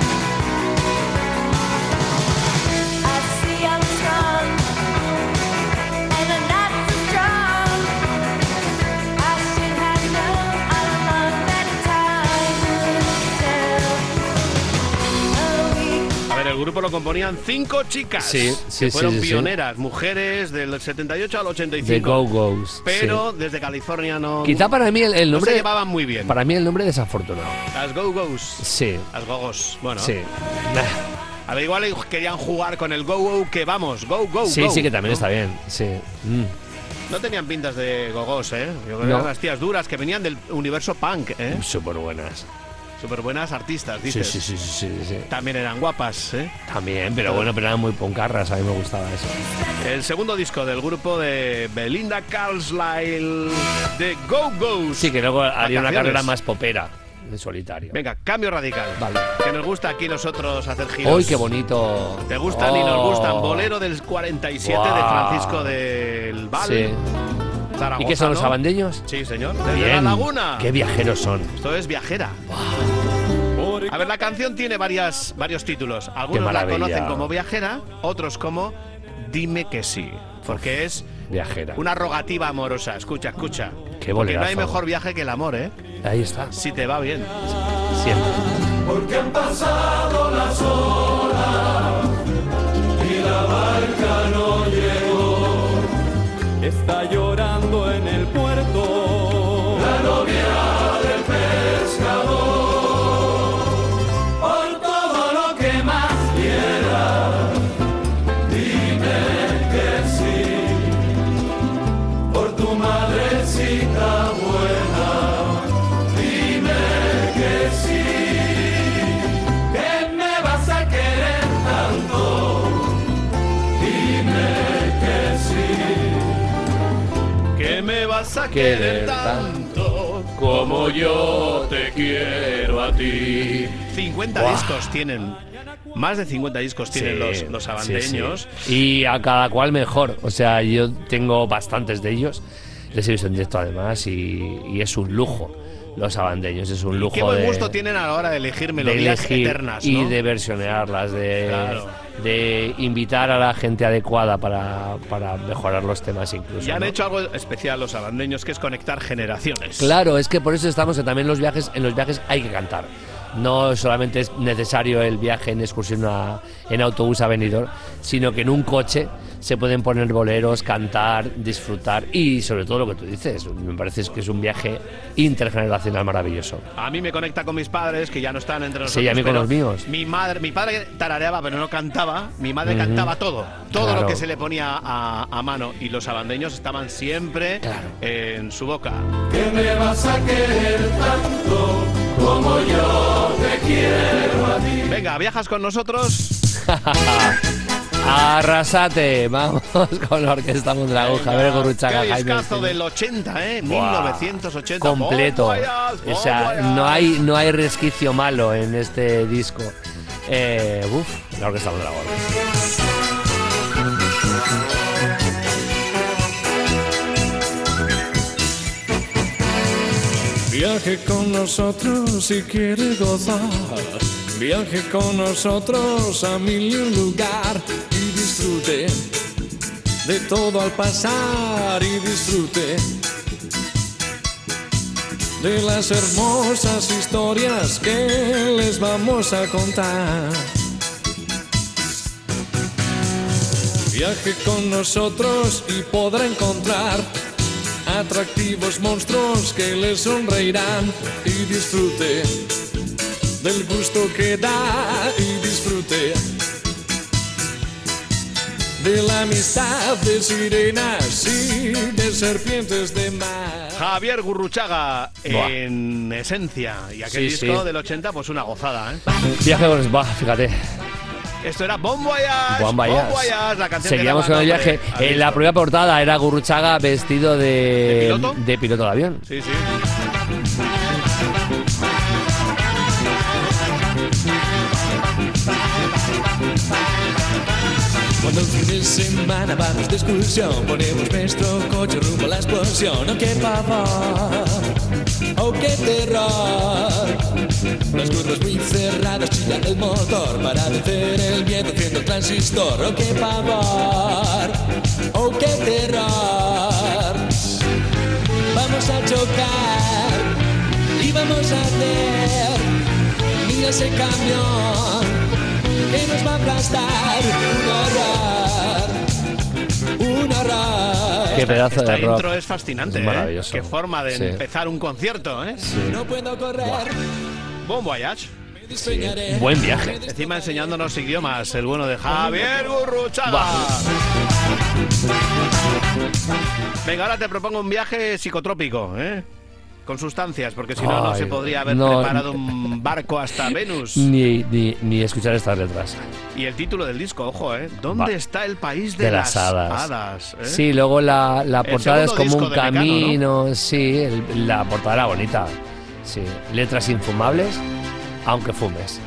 I see I'm strong, and I'm not so strong. I should have known all along that time would tell. A week
A ver, el grupo lo componían cinco chicas.
Sí, sí,
que fueron
sí, sí, sí.
pioneras, mujeres del setenta y ocho al ochenta y
The
cinco.
Go-Go's.
Pero
sí.
desde California no.
Quizá para mí el, el
no
nombre...
se llevaban muy bien.
Para mí el nombre desafortunado.
Las Go-Go's.
Sí,
Las Gogos. Bueno.
sí.
A ver, igual querían jugar con el Go-Go que vamos. Go, go,
Sí,
go,
sí, que también
¿no?
está bien. Sí. Mm.
No tenían pintas de gogos, ¿eh? Yo creo que
No.
eran las tías duras que venían del universo punk, ¿eh?
Súper buenas.
Súper buenas artistas,
Sí,
dices.
sí, sí, sí, sí, sí.
También eran guapas, ¿eh?
También, pero bueno, pero eran muy puncarras, a mí me gustaba eso.
El segundo disco del grupo de Belinda Carlisle, The Go-Go's.
Sí, que luego haría una
Vacaciones.
carrera más popera, en solitario.
Venga, cambio radical.
Vale.
Que nos gusta aquí nosotros hacer giros.
¡Uy, qué bonito!
Te gustan y nos
Oh.
gustan. Bolero del cuarenta y siete de
Guau.
Francisco del Val.
Sí.
Zaragoza,
¿Y qué son los
¿no?
abandeños?
Sí, señor. Desde
Bien.
la laguna.
¡Qué viajeros son!
Esto es viajera. A ver, la canción tiene varias, varios títulos. Algunos la
maravilla.
conocen como viajera, otros como Dime que sí. Porque es
Viajera.
una rogativa amorosa. Escucha, escucha.
Qué
Porque no hay
bolerazo.
mejor viaje que el amor, ¿eh?
Ahí está.
Si te va bien.
Siempre.
Porque han pasado las horas y la barca no llegó. Está llorando en el puerto la novia del pescador. Por todo lo que más quiera, dime que sí. Por tu madrecita buena, dime que sí. Que me vas a querer tanto, dime que sí.
Que me vas a
Querer
querer tanto como yo te quiero a ti. cincuenta
Buah.
discos tienen. Más de cincuenta discos tienen los, los
sí,
abandeños.
sí. Y a cada cual mejor. O sea, yo tengo bastantes de ellos. Les he visto en directo además y, y es un lujo. Los abandeños es un lujo.
Qué buen
de,
gusto tienen a la hora de elegir
de
melodías
elegir
eternas,
y
¿no?
de versionearlas, de,
Claro.
de invitar a la gente adecuada para, para mejorar los temas incluso.
Y han
¿no?
hecho algo especial los abandeños, que es conectar generaciones.
Claro, es que por eso estamos que también los viajes, en los viajes hay que cantar. No solamente es necesario el viaje en excursión a- en autobús a Benidorm, sino que en un coche se pueden poner boleros, cantar, disfrutar y sobre todo lo que tú dices, me parece que es un viaje intergeneracional maravilloso.
A mí me conecta con mis padres, que ya no están entre nosotros.
Sí, a mí con
pero
los míos.
Mi madre, mi padre tarareaba, pero no cantaba. Mi madre cantaba todo, todo
Claro.
lo que se le ponía a, a mano. Y los abandeños estaban siempre
Claro.
en su boca.
Que me vas a querer tanto como yo te quiero a ti.
Venga, ¿viajas con nosotros?
Arrasate, vamos con la Orquesta Mondragón, a ver Gurruchaga,
Qué
Jaime.
discazo del ochenta, ¿eh?
Buah,
mil novecientos ochenta.
completo.
Bon voyage,
O sea,
bon voyage.
no hay, no hay resquicio malo en este disco. Eh, uf, la Orquesta Mondragón.
Viaje con nosotros si quiere gozar. Viaje con nosotros a mil y un lugar y disfrute de todo al pasar y disfrute de las hermosas historias que les vamos a contar. Viaje con nosotros y podrá encontrar atractivos monstruos que le sonreirán y disfrute del gusto que da y disfrute de la amistad de sirenas y de serpientes de mar.
Javier Gurruchaga
Buah.
en esencia. Y aquel
Sí,
disco
sí.
del ochenta, pues una gozada, ¿eh?
Viaje con... Bah, fíjate.
Esto era Bon Voyage.
Bon Voyage.
Bon Voyage, la canción que
Seguíamos
daba
con el
nombre
viaje.
al
En la
disco.
primera portada era Gurruchaga vestido de,
¿De piloto?
de piloto de avión.
Sí, sí.
Cuando el fin de semana vamos de excursión, ponemos nuestro coche rumbo a la explosión. ¡Oh, qué pavor! ¡Oh, qué terror! Las curvas muy cerradas chillan el motor para vencer el viento haciendo el transistor. ¡Oh, qué pavor! ¡Oh, qué terror! Vamos a chocar y vamos a hacer, mira ese camión que nos va a aplastar. Un horror, un horror.
Qué pedazo
Esta
de rock.
intro es fascinante,
Es
¿eh?
maravilloso.
Qué forma de
Sí.
empezar un concierto, ¿eh?
No puedo correr.
Bon Voyage.
Sí, buen viaje.
Encima enseñándonos idiomas, el bueno de Javier Gurruchaga. Venga, ahora te propongo un viaje psicotrópico, ¿eh? Con sustancias, porque si no, no
Ay,
se podría haber
no,
preparado un barco hasta Venus.
Ni, ni, ni escuchar estas letras.
Y el título del disco, ojo, ¿eh? ¿Dónde
Va.
está el país de,
De
las,
las hadas.
hadas, eh?
Sí, luego la, la
El
portada es
segundo
como un
disco de Mecano,
camino. Sí, el- la portada era bonita. Sí, letras infumables, aunque fumes.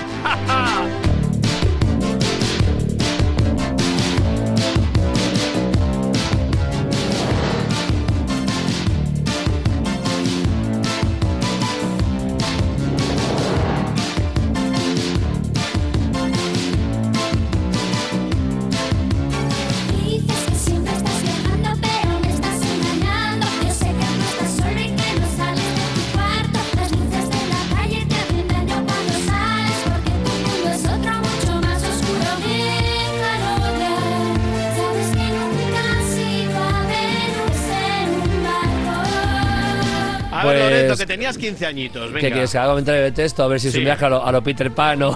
Dices que siempre estás viajando, pero me estás engañando. Yo sé que no estás solo y que no sales de tu cuarto. Las luces de la calle te hacen daño cuando sales, porque tu mundo es otro mucho más oscuro. Déjalo ya, sabes que nunca has ido a Venus en un barco.
A ver,
Pues-
Loreto, que tenías quince añitos, venga.
¿Qué quieres? Que haga comentario de texto, a ver si es
Sí.
un viaje a lo, a lo Peter Pan o...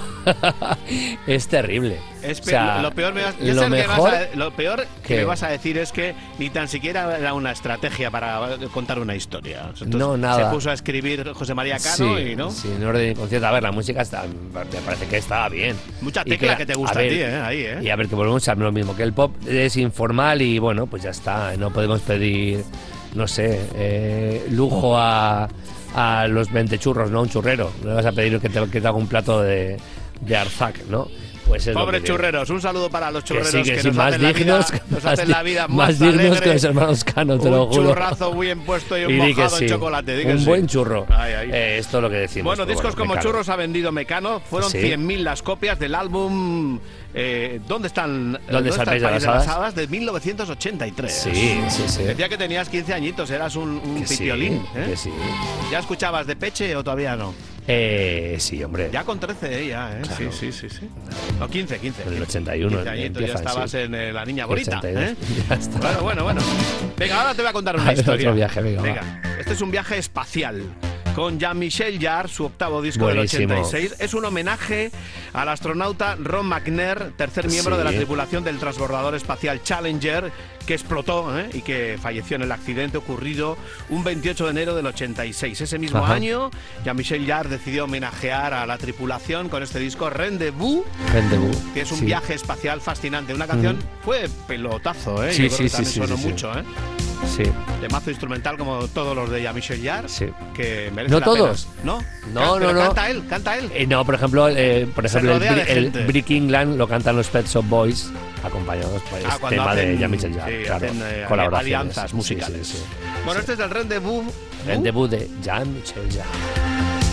Es terrible.
Es
O
pe-
sea,
lo, lo peor, me vas, ya
lo
sé que vas
mejor
a- lo peor que
que-
me vas a decir es que ni tan siquiera era una estrategia para contar una historia. Entonces,
No, nada.
Se puso a escribir José María Cano
sí,
y no.
sí, en orden inconsciente. A ver, la música está, me parece que estaba bien.
Mucha
Y
tecla
la-
que te gusta a
ver,
ti, ¿eh? Ahí, ¿eh?
Y a ver, que volvemos a lo mismo, que el pop es informal y bueno, pues ya está. No podemos pedir, no sé, eh, lujo a, a los veinte churros, ¿no? Un churrero. No le vas a pedir que te, que te haga un plato de, de Arzac, ¿no? Pues es lo
Pobres
que tiene.
churreros, un saludo para los
Que
churreros
sí,
que,
que sí,
nos,
más
hacen la
dignos,
vida, nos
más
hacen
di-
la vida más,
más dignos
alegre.
que los hermanos Cano, te
un
lo juro.
churrazo bien puesto y un
Y di que
mojado
sí.
en chocolate. Di que
Un
sí.
buen churro.
Ay, ay.
Eh, esto es lo que decimos.
Bueno,
pero
discos como
Mecano.
churros ha vendido Mecano. Fueron
Sí.
cien mil las copias del álbum eh, ¿Dónde están eh,
¿Dónde está el País de las Hadas?
Hadas? De mil novecientos ochenta y tres.
Sí, sí, sí.
Decía que tenías quince añitos, eras un, un
Que sí,
pitiolín. ¿eh?
que sí.
¿Ya escuchabas de Peche o todavía no?
Eh, sí, hombre.
Ya con trece, eh, ya, ¿eh?
Claro.
Sí, sí, sí, sí. No, quince, quince.
En el ochenta y uno
quince añitos, ya
empiezan,
estabas
sí.
en eh, La Niña Bonita.
ochenta y dos.
¿eh?
Ya está.
Bueno, bueno, bueno. Venga, ahora te voy a contar una
A ver,
historia.
otro viaje, venga, va.
Este es un viaje espacial. Con Jean-Michel Jarre, su octavo disco
Buenísimo.
del ochenta y seis. Es un homenaje al astronauta Ron McNair, tercer miembro
Sí.
de la tripulación del transbordador espacial Challenger, que explotó ¿eh? y que falleció en el accidente ocurrido un veintiocho de enero del ochenta y seis. Ese mismo
Ajá.
año, Jean-Michel Jarre decidió homenajear a la tripulación con este disco Rendezvous,
Rendezvous.
que es un
Sí.
viaje espacial fascinante. Una canción fue pelotazo, ¿eh?
Sí,
Yo creo
sí,
que
sí,
también
sí,
sonó
sí, sí.
mucho, ¿eh?
Sí.
De mazo instrumental como todos los de Jean-Michel Jarre,
Sí.
que merece
¿No
la
todos?
pena. ¿No?
No,
Can- pero
no, no.
Canta él, canta él.
Eh, no, por ejemplo, eh, por
Se
ejemplo el,
rodea de
Bri- el
gente.
Brick England lo cantan los Pet Shop Boys, acompañados por
Ah,
el
cuando
tema de
hacen-
Jean-Michel Jarre.
sí,
claro,
hacen, eh,
colaboraciones.
alianzas
Sí,
musicales.
sí, sí.
Bueno, este es el Rendezvous.
Rendezvous de Jean-Michel Jarre.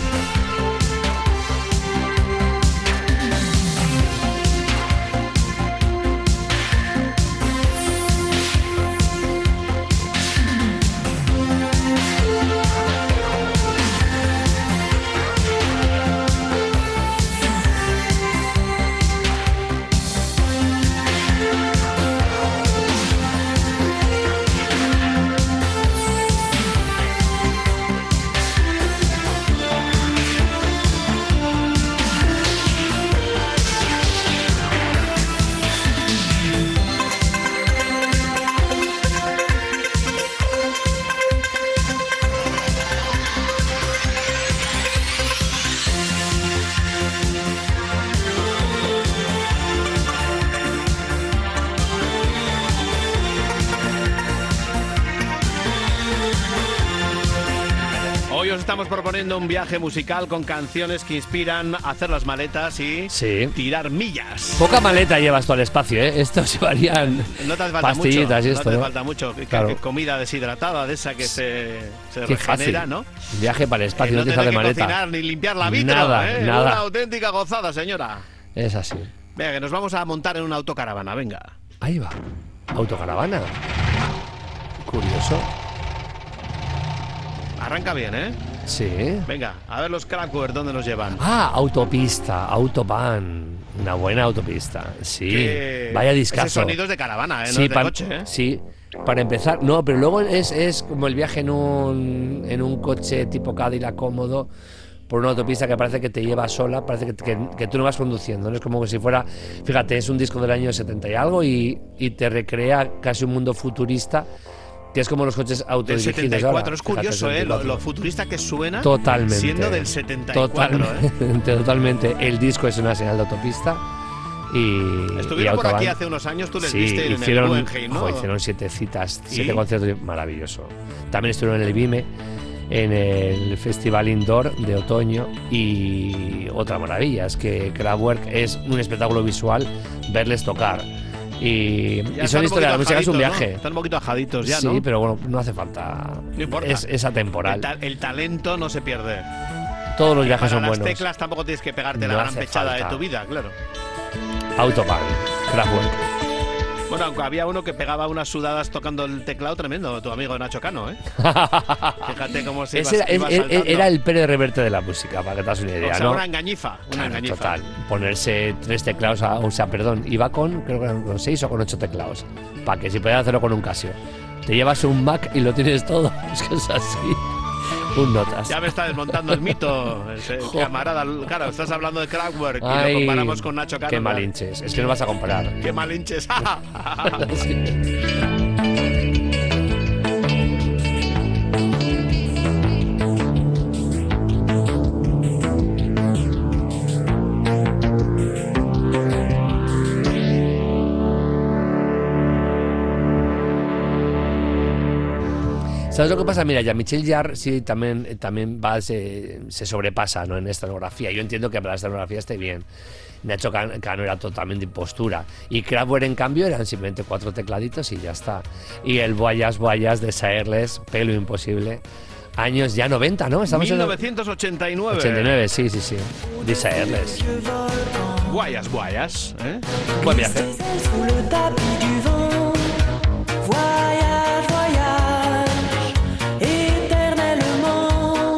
Hoy os estamos proponiendo un viaje musical con canciones que inspiran a hacer las maletas y
Sí.
tirar millas.
Poca maleta llevas tú al espacio, ¿eh? Estos llevarían
No te hace falta
pastillitas
mucho.
y esto,
no te
¿no?
falta mucho. Que-
Claro.
que comida deshidratada de esa que se, se
Qué
regenera,
fácil.
¿no?
Viaje para el
Que
espacio,
no
no te
tener
de
que
maleta.
cocinar ni limpiar la vitro,
Nada,
¿eh?
nada.
Una auténtica gozada, señora.
Es así.
Venga, que nos vamos a montar en una autocaravana, venga.
Ahí va. Autocaravana. Curioso.
Arranca bien, ¿eh?
Sí.
Venga, a ver los Kraftwerk, ¿dónde nos llevan?
Ah, autopista, autobahn. Una buena autopista. Sí.
Que
Vaya
ese
discazo.
sonido es de caravana, ¿eh? No
Sí,
es de
pa-
coche, ¿eh?
sí, para empezar. No, pero luego es, es como el viaje en un, en un coche tipo Cadillac cómodo. por una autopista que parece que te lleva sola, parece que, que, que tú no vas conduciendo, ¿no? Es como si fuera, fíjate, es un disco del año setenta y algo y, y te recrea casi un mundo futurista, que es como los coches
Del
autodirigidos
setenta y cuatro,
ahora.
es curioso,
Fíjate,
¿eh? Lo,
setenta y cuatro.
lo futurista que suena
Totalmente.
siendo del setenta y cuatro, ¿eh?
Totalmente, totalmente. El disco es una señal de autopista y
Estuvieron
y
por aquí
Autobahn.
hace unos años, tú les
Sí,
viste en
hicieron,
el Guggenheim, ¿no?
jo, hicieron siete citas,
¿Y?
siete conciertos, maravilloso. También estuvieron en el Vime, en el Festival Indoor de otoño y otra maravilla es que Kraftwerk es un espectáculo visual verles tocar. Y,
Ya
y
están
son
un
historias, la
poquito
música es un
ajaditos,
viaje.
¿no? Están un poquito ajaditos ya,
Sí,
¿no?
pero bueno, no hace falta.
No importa.
Es, es atemporal.
El, ta- el talento no se pierde.
Todos los viajes
Para
son
las
buenos.
teclas tampoco tienes que pegarte
No
la gran
hace
pechada
falta.
de tu vida, claro.
Autobahn, Kraftwerk.
Bueno, aunque había uno que pegaba unas sudadas tocando el teclado tremendo, tu amigo Nacho Cano, ¿eh? Fíjate cómo se iba,
Ese era,
iba
es-
saltando.
era el Pérez Reverte de la música, para que te hagas una
O
idea,
sea,
¿no?
una engañifa, una
Claro,
engañifa.
total. Ponerse tres teclados, a- o sea, perdón, iba con, creo que eran con seis o con ocho teclados. Para que si podías hacerlo con un Casio. Te llevas un Mac y lo tienes todo. Es que es así. Un notas.
Ya me está desmontando el mito, ese camarada. Claro, estás hablando de Kraftwerk y
Ay,
lo comparamos con Nacho Cano.
qué malinches. Es que no vas a comparar.
Qué malinches.
¿Sabes lo que pasa? Mira, ya Michel Jarre sí también, también va, se, se sobrepasa, ¿no? En esta escenografía. Yo entiendo que para la escenografía esté bien. Nacho Can- Cano era totalmente impostura. Y Kraftwerk, en cambio, eran simplemente cuatro tecladitos y ya está. Y el Boyas Boyas de Saerles, pelo imposible. Años ya noventa, ¿no? Estamos
mil novecientos ochenta y nueve.
en ochenta y nueve, sí, sí, sí. De Saerles.
Guayas, guayas. ¿eh?
Buen viaje.
Sous le tapis du vent, voyage, voyage, éternellement.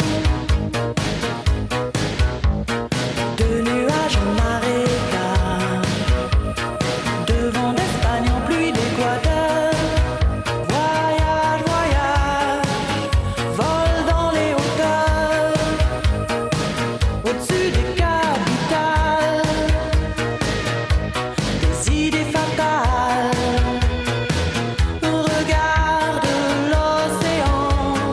De nuages en marécage, de vent d'Espagne en pluie d'Équateur. Voyage, voyage, vol dans les hauteurs, au-dessus des capitales. Des idées fatales. Regarde l'océan.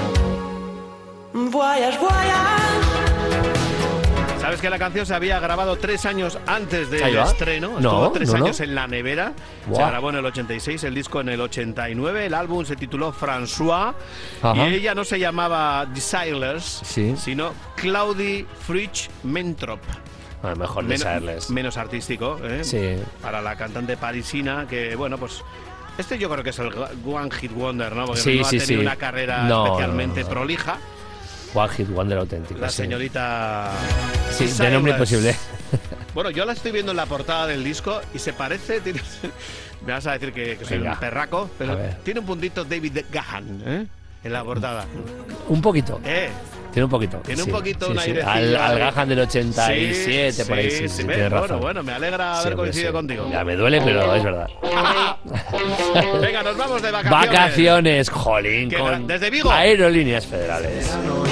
Voyage, voyage.
¿Sabes que la canción se había grabado tres años antes del
Ahí va.
estreno?
No,
Estuvo tres
no, no.
años en la nevera. Se
Buah.
grabó en el ochenta y seis, el disco en el ochenta y nueve. El álbum se tituló François.
Ajá.
Y ella no se llamaba Designers,
Sí.
sino Claudie Fritsch Mentrop.
A lo mejor de
Menos,
Saerles.
menos artístico, ¿eh?
Sí.
Para la cantante parisina, que bueno, pues este yo creo que es el One Hit Wonder, ¿no? Porque
Sí,
no
sí,
ha tenido
sí.
una carrera
No,
especialmente
no, no.
prolija.
One Hit Wonder auténtico.
La
sí.
señorita.
Sí, de nombre
Sailors.
imposible.
Bueno, yo la estoy viendo en la portada del disco y se parece. tiene- me vas a decir que, que soy
Venga.
un perraco, pero
A ver.
tiene un puntito David Gahan, ¿eh? En la portada.
Un poquito.
¿Eh?
Tiene un poquito.
Tiene un
sí,
poquito
sí,
un
sí.
airecillo
Al, al
ahí.
Gahan del ochenta y siete,
Sí,
por ahí,
sí,
sí,
sí,
sí,
ves,
tienes
bueno,
razón.
bueno, me alegra
Sí,
haber
hombre,
coincidido
sí.
contigo.
Ya me duele, pero es verdad.
Venga, nos vamos de vacaciones.
Vacaciones, jolín,
Que
con
desde Vigo.
Aerolíneas Federales.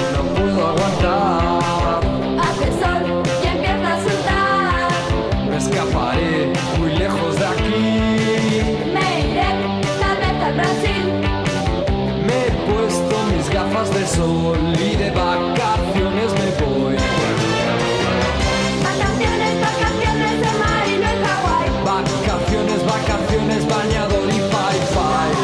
Hace sol y empieza a soltar.
Me escaparé muy lejos de aquí.
Me iré tal vez al Brasil.
Me he puesto mis gafas de sol y de vacaciones me voy.
Vacaciones, vacaciones de marino en Hawái.
Vacaciones, vacaciones, bañador y pai pai.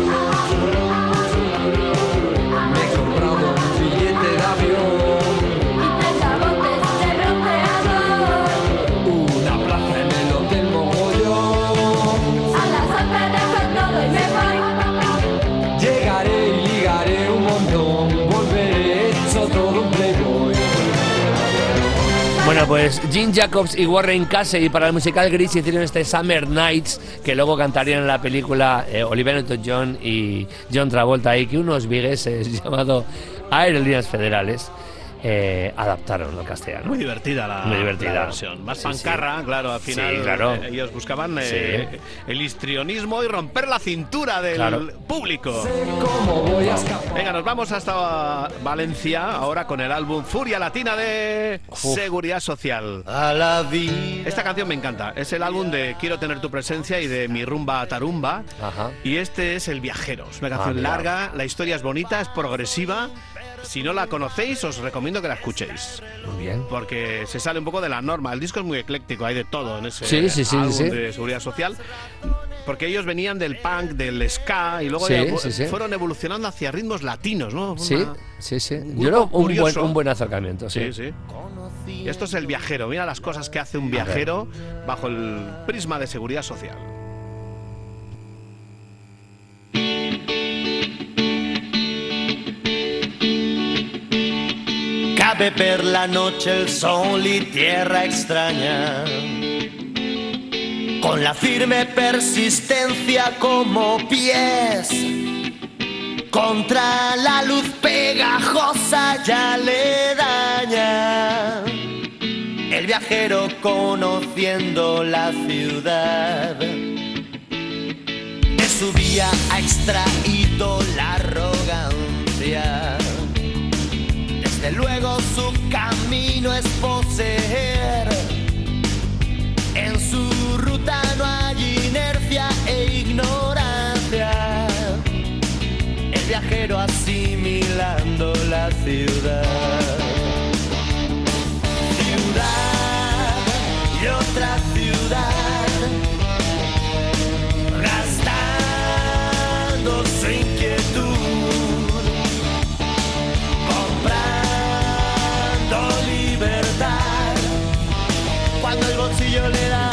Me he comprado un billete de avión,
Y tres jabotes de bronceador.
una plaza en el hotel Mogollón.
A las once dejo todo y me voy.
Llegaré y ligaré un montón, volveré hecho todo un playboy.
Bueno, pues Jim Jacobs y Warren Casey para el musical Gris hicieron este Summer Nights que luego cantarían en la película eh, Olivia Newton-John y John Travolta y que unos vigueses llamado Aerolíneas Federales. eh, adaptaron al castellano.
Muy divertida la,
Muy divertida.
la versión. Más
Sí,
pancarra,
sí.
claro, al final
Sí, claro.
eh, ellos buscaban eh,
Sí.
el histrionismo y romper la cintura del
Claro.
público.
¿Cómo voy a escapar?
Venga, nos vamos hasta Valencia ahora con el álbum Furia Latina de
Uf.
Seguridad Social.
A la vida.
Esta canción me encanta. Es el álbum de Quiero tener tu presencia y de Mi rumba a tarumba.
Ajá.
Y este es El Viajero. Es una
Ah,
canción
mira.
larga, la historia es bonita, es progresiva. Si no la conocéis, os recomiendo que la escuchéis.
Muy bien.
Porque se sale un poco de la norma. El disco es muy ecléctico, hay de todo en ese
Sí, sí, sí,
álbum
sí.
de Seguridad Social. Porque ellos venían del punk, del ska y luego
Sí,
ya
sí, sí.
fueron evolucionando hacia ritmos latinos, ¿no? Una-
Sí, sí, sí.
un
Yo creo
grupo
un buen,
curioso.
un buen acercamiento, sí.
Sí, sí. Y esto es El Viajero. Mira las cosas que hace un viajero bajo el prisma de Seguridad Social.
Cabe per la noche el sol y tierra extraña, con la firme persistencia como pies contra la luz pegajosa ya le daña. El viajero conociendo la ciudad, de su vía ha extraído la arrogancia. Desde luego su camino es poseer. En su ruta no hay inercia e ignorancia. El viajero asimilando la ciudad. Ciudad y otra ciudad, gastando su inquietud, comprando libertad cuando el bolsillo le da.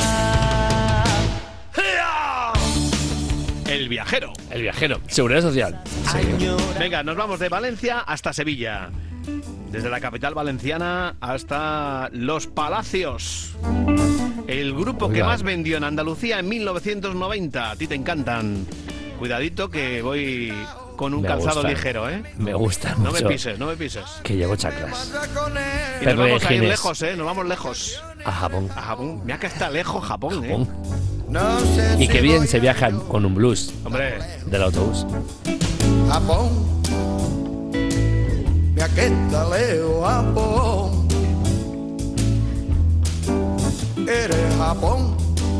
El Viajero.
El Viajero. Seguridad Social.
Venga, nos vamos de Valencia hasta Sevilla. Desde la capital valenciana hasta Los Palacios. El grupo que
Oiga.
más vendió en Andalucía en mil novecientos noventa. A ti te encantan. Cuidadito que voy con un
Me
calzado
gusta.
ligero, ¿eh?
Me gusta
No
mucho.
me pises, no me pises.
Que llevo chaclas.
Y nos
Pepe
vamos a ir
Gines.
lejos, ¿eh? Nos vamos lejos.
A Japón.
A Japón. Mira que está lejos Japón, ¿eh?
Japón. Y qué bien se viaja con un blues
Hombre,
del autobús.
Japón, mi aquesta leo Japón, eres Japón,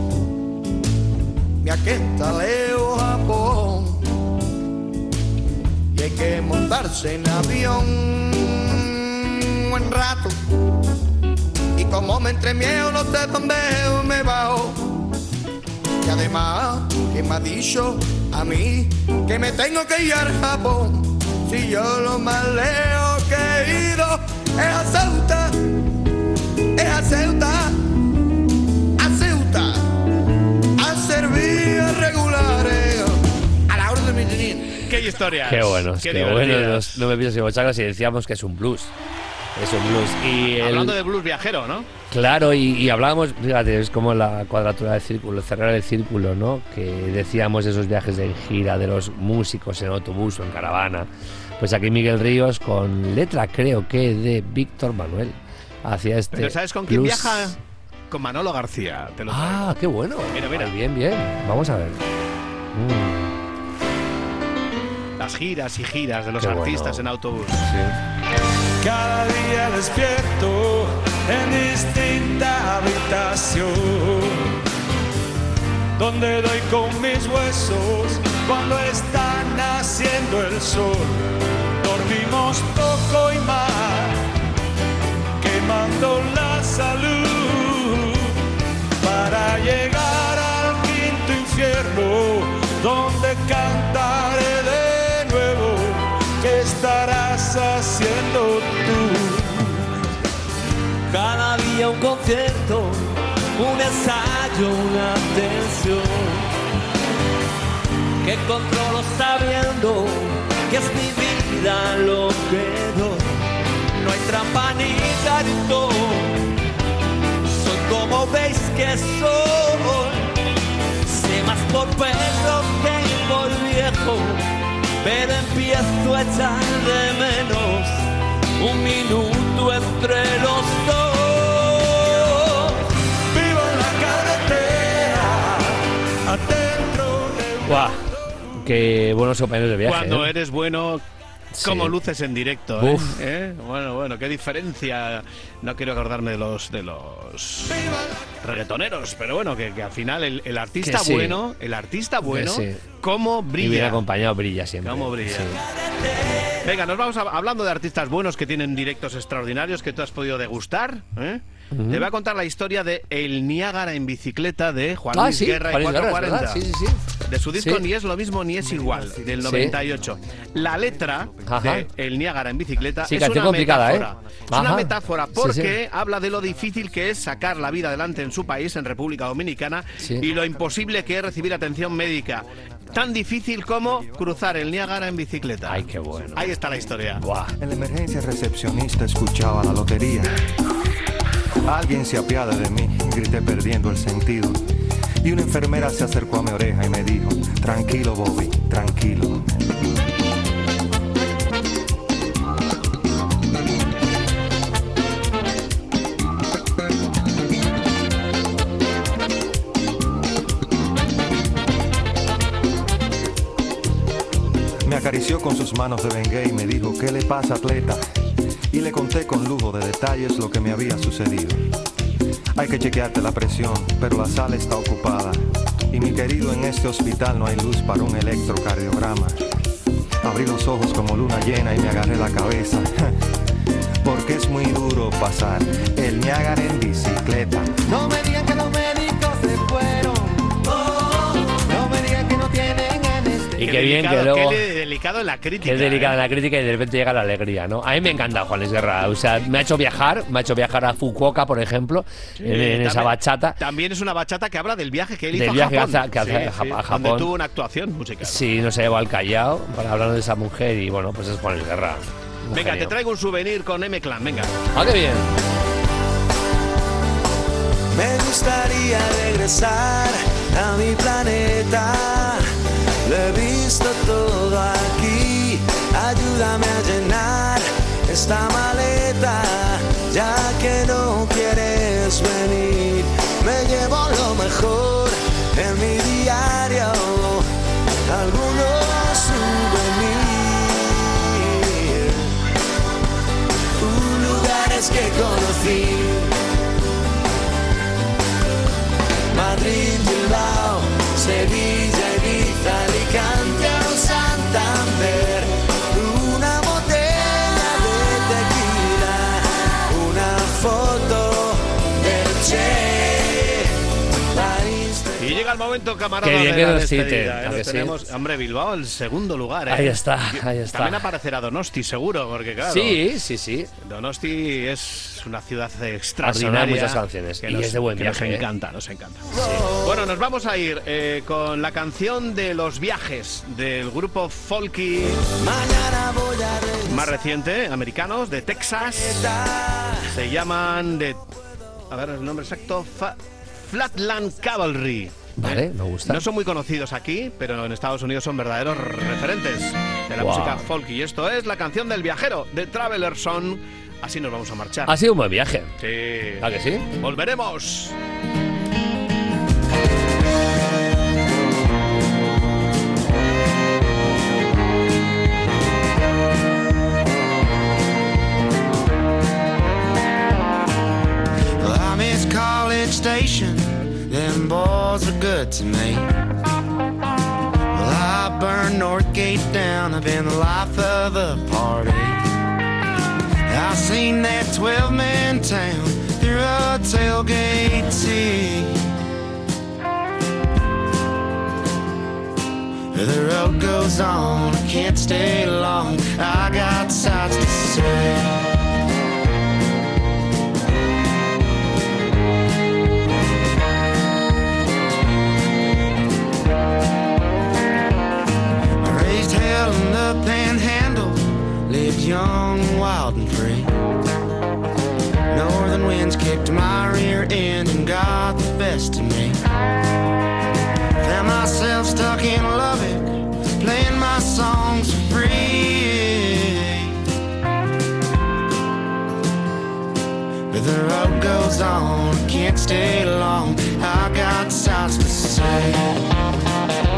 mi aquesta leo Japón, y hay que montarse en avión un buen rato, y como me entremeo no sé dónde me bajo. Y además, que me ha dicho a mí que me tengo que ir al Japón. Si yo lo más lejos que he ido es a Ceuta, es a Ceuta, a Ceuta, a servir regulares a la orden de mi teniente.
qué historias.
Qué buenos,
qué,
qué, buenos.
divertidas.
No me pides que llevo chaclas y decíamos que es un blues. Es un blues. Y el-
Hablando de blues viajero, ¿no?
Claro, y, y hablábamos, fíjate, es como la cuadratura del círculo, cerrar el círculo, ¿no? Que decíamos de esos viajes de gira, de los músicos en autobús o en caravana. Pues aquí Miguel Ríos, con letra creo que de Víctor Manuel, hacia este
Pero ¿sabes con quién
blues.
viaja? Con Manolo García. Te lo traigo.
Ah, qué bueno.
Mira, mira.
Vale, bien, bien. Vamos a ver. Mm,
Las giras y giras de los
Qué bueno.
artistas en autobús.
Cada día despierto en distinta habitación, donde doy con mis huesos cuando está naciendo el sol. Dormimos poco y mal, quemando la salud, para llegar al quinto infierno, donde cantaré de nuevo. ¿Qué estarás haciendo tú?
Cada día un concierto, un ensayo, una tensión que controlo sabiendo que es mi vida lo que doy. No hay trampa ni cartón, soy como veis que soy. Sé más por perro que por viejo, pero empiezo a echar de menos un minuto entre los dos.
Vivo en la carretera, adentro de...
Guau, qué buenos compañeros de viaje.
Cuando
¿eh?
eres bueno,
Sí.
como luces en directo. ¿eh?
Uf.
¿Eh? Bueno, bueno, qué diferencia. No quiero acordarme de los de los reggaetoneros, pero bueno, que, que al final el, el artista
Que sí.
bueno, el artista bueno,
sí.
cómo
Y bien
brilla.
acompañado brilla siempre.
Cómo brilla.
Sí.
Venga, nos vamos a, hablando de artistas buenos que tienen directos extraordinarios que tú has podido degustar. ¿eh?
Ujú.
Te voy a contar la historia de El Niágara en bicicleta de Juan
Ah,
Luis
sí,
Guerra
Juan
y
Luis Guerra, es
cuatrocientos cuarenta.
verdad, sí, sí, sí.
De su disco
Sí.
Ni es lo mismo ni es igual, del
Sí.
noventa y ocho. La letra
Ajá.
de El Niágara en bicicleta
Sí,
es
canción
una
complicada,
metáfora.
¿eh?
Es una
Ajá.
metáfora
Sí,
porque
sí.
habla de lo difícil que es sacar la vida adelante en su país, en República Dominicana,
Sí.
y lo imposible que es recibir atención médica. Tan difícil como cruzar el Niágara en bicicleta.
Ay, qué bueno.
Ahí está la historia.
Buah.
En la emergencia el recepcionista escuchaba la lotería. Alguien se apiada de mí, grité perdiendo el sentido. Y una enfermera se acercó a mi oreja y me dijo, tranquilo Bobby, tranquilo. Me acarició con sus manos de Bengay y me dijo, ¿qué le pasa, atleta? Y le conté con lujo de detalles lo que me había sucedido. Hay que chequearte la presión, pero la sala está ocupada. Y mi querido, en este hospital no hay luz para un electrocardiograma. Abrí los ojos como luna llena y me agarré la cabeza. Porque es muy duro pasar el Niágara en bicicleta. No me digan que los médicos se fueron. Oh, no me digan que no tienen anestesia.
Y qué bien que
delicado,
luego...
Qué de- delicado en la crítica.
Que es delicada
¿eh?
la crítica y de repente llega la alegría, ¿no? A mí me encanta Juan Luis Guerra. O sea, me ha hecho viajar, me ha hecho viajar a Fukuoka, por ejemplo,
Sí,
en, en esa
también-
bachata.
También es una bachata que habla del viaje que él hizo
Del
a
viaje que
Japón.
hace- que hace a Jap- a Japón.
Donde tuvo una actuación musical.
Sí, no se llevó al Callao para hablar de esa mujer y bueno, pues es Juan Luis Guerra. Un
Venga,
genio.
te traigo un souvenir con M-Clan, venga.
¡Ah, qué bien!
Me gustaría regresar a mi planeta. Lo he visto todo aquí. Ayúdame a llenar esta maleta. Ya que no quieres venir, me llevo lo mejor en mi diario. Algunos souvenirs. Uh, lugares que conocí. Madrid, Bilbao, Sevilla, Ibiza, Alicante o Santander. Una botella de tequila, una foto del Che. París,
Y llega el momento, camaradas,
Qué bien
de
que
la
nos citen,
despedida, ¿eh?
¿a
Nos
que sí?
tenemos, hombre, Bilbao, el segundo lugar, ¿eh?
Ahí está, ahí está.
También aparecerá Donosti, seguro, porque claro.
Sí, sí, sí.
Donosti es una ciudad
Ha sonado
extraordinaria.
muchas canciones
que
y
nos-
es de buen
que
viaje,
Nos
¿eh?
encanta, nos encanta. Bueno, nos vamos a ir eh, con la canción de los viajes del grupo folky
mañana voy a regresar.
más reciente, americanos, de Texas. Se llaman de... A ver el nombre exacto. Fa- Flatland Cavalry.
Vale, me gusta.
No son muy conocidos aquí, pero en Estados Unidos son verdaderos referentes de la
Wow.
música folk. Y esto es la canción del viajero, de Traveler Song. Así nos vamos a marchar.
Ha sido un buen viaje.
Sí.
¿A que sí?
Volveremos.
Well, I miss College Station. Them boys are good to me. Well, I burned Northgate down. I've been the life of the party. I seen that twelve-man town through a tailgate see. The road goes on, I can't stay long. I got sights to say. Raised hell in the panhandle, lived young, wild and free. Northern winds kicked my rear end and got the best of me. Found myself stuck in Lubbock, playing my songs for free. the road goes on, can't stay long. I got sights to say.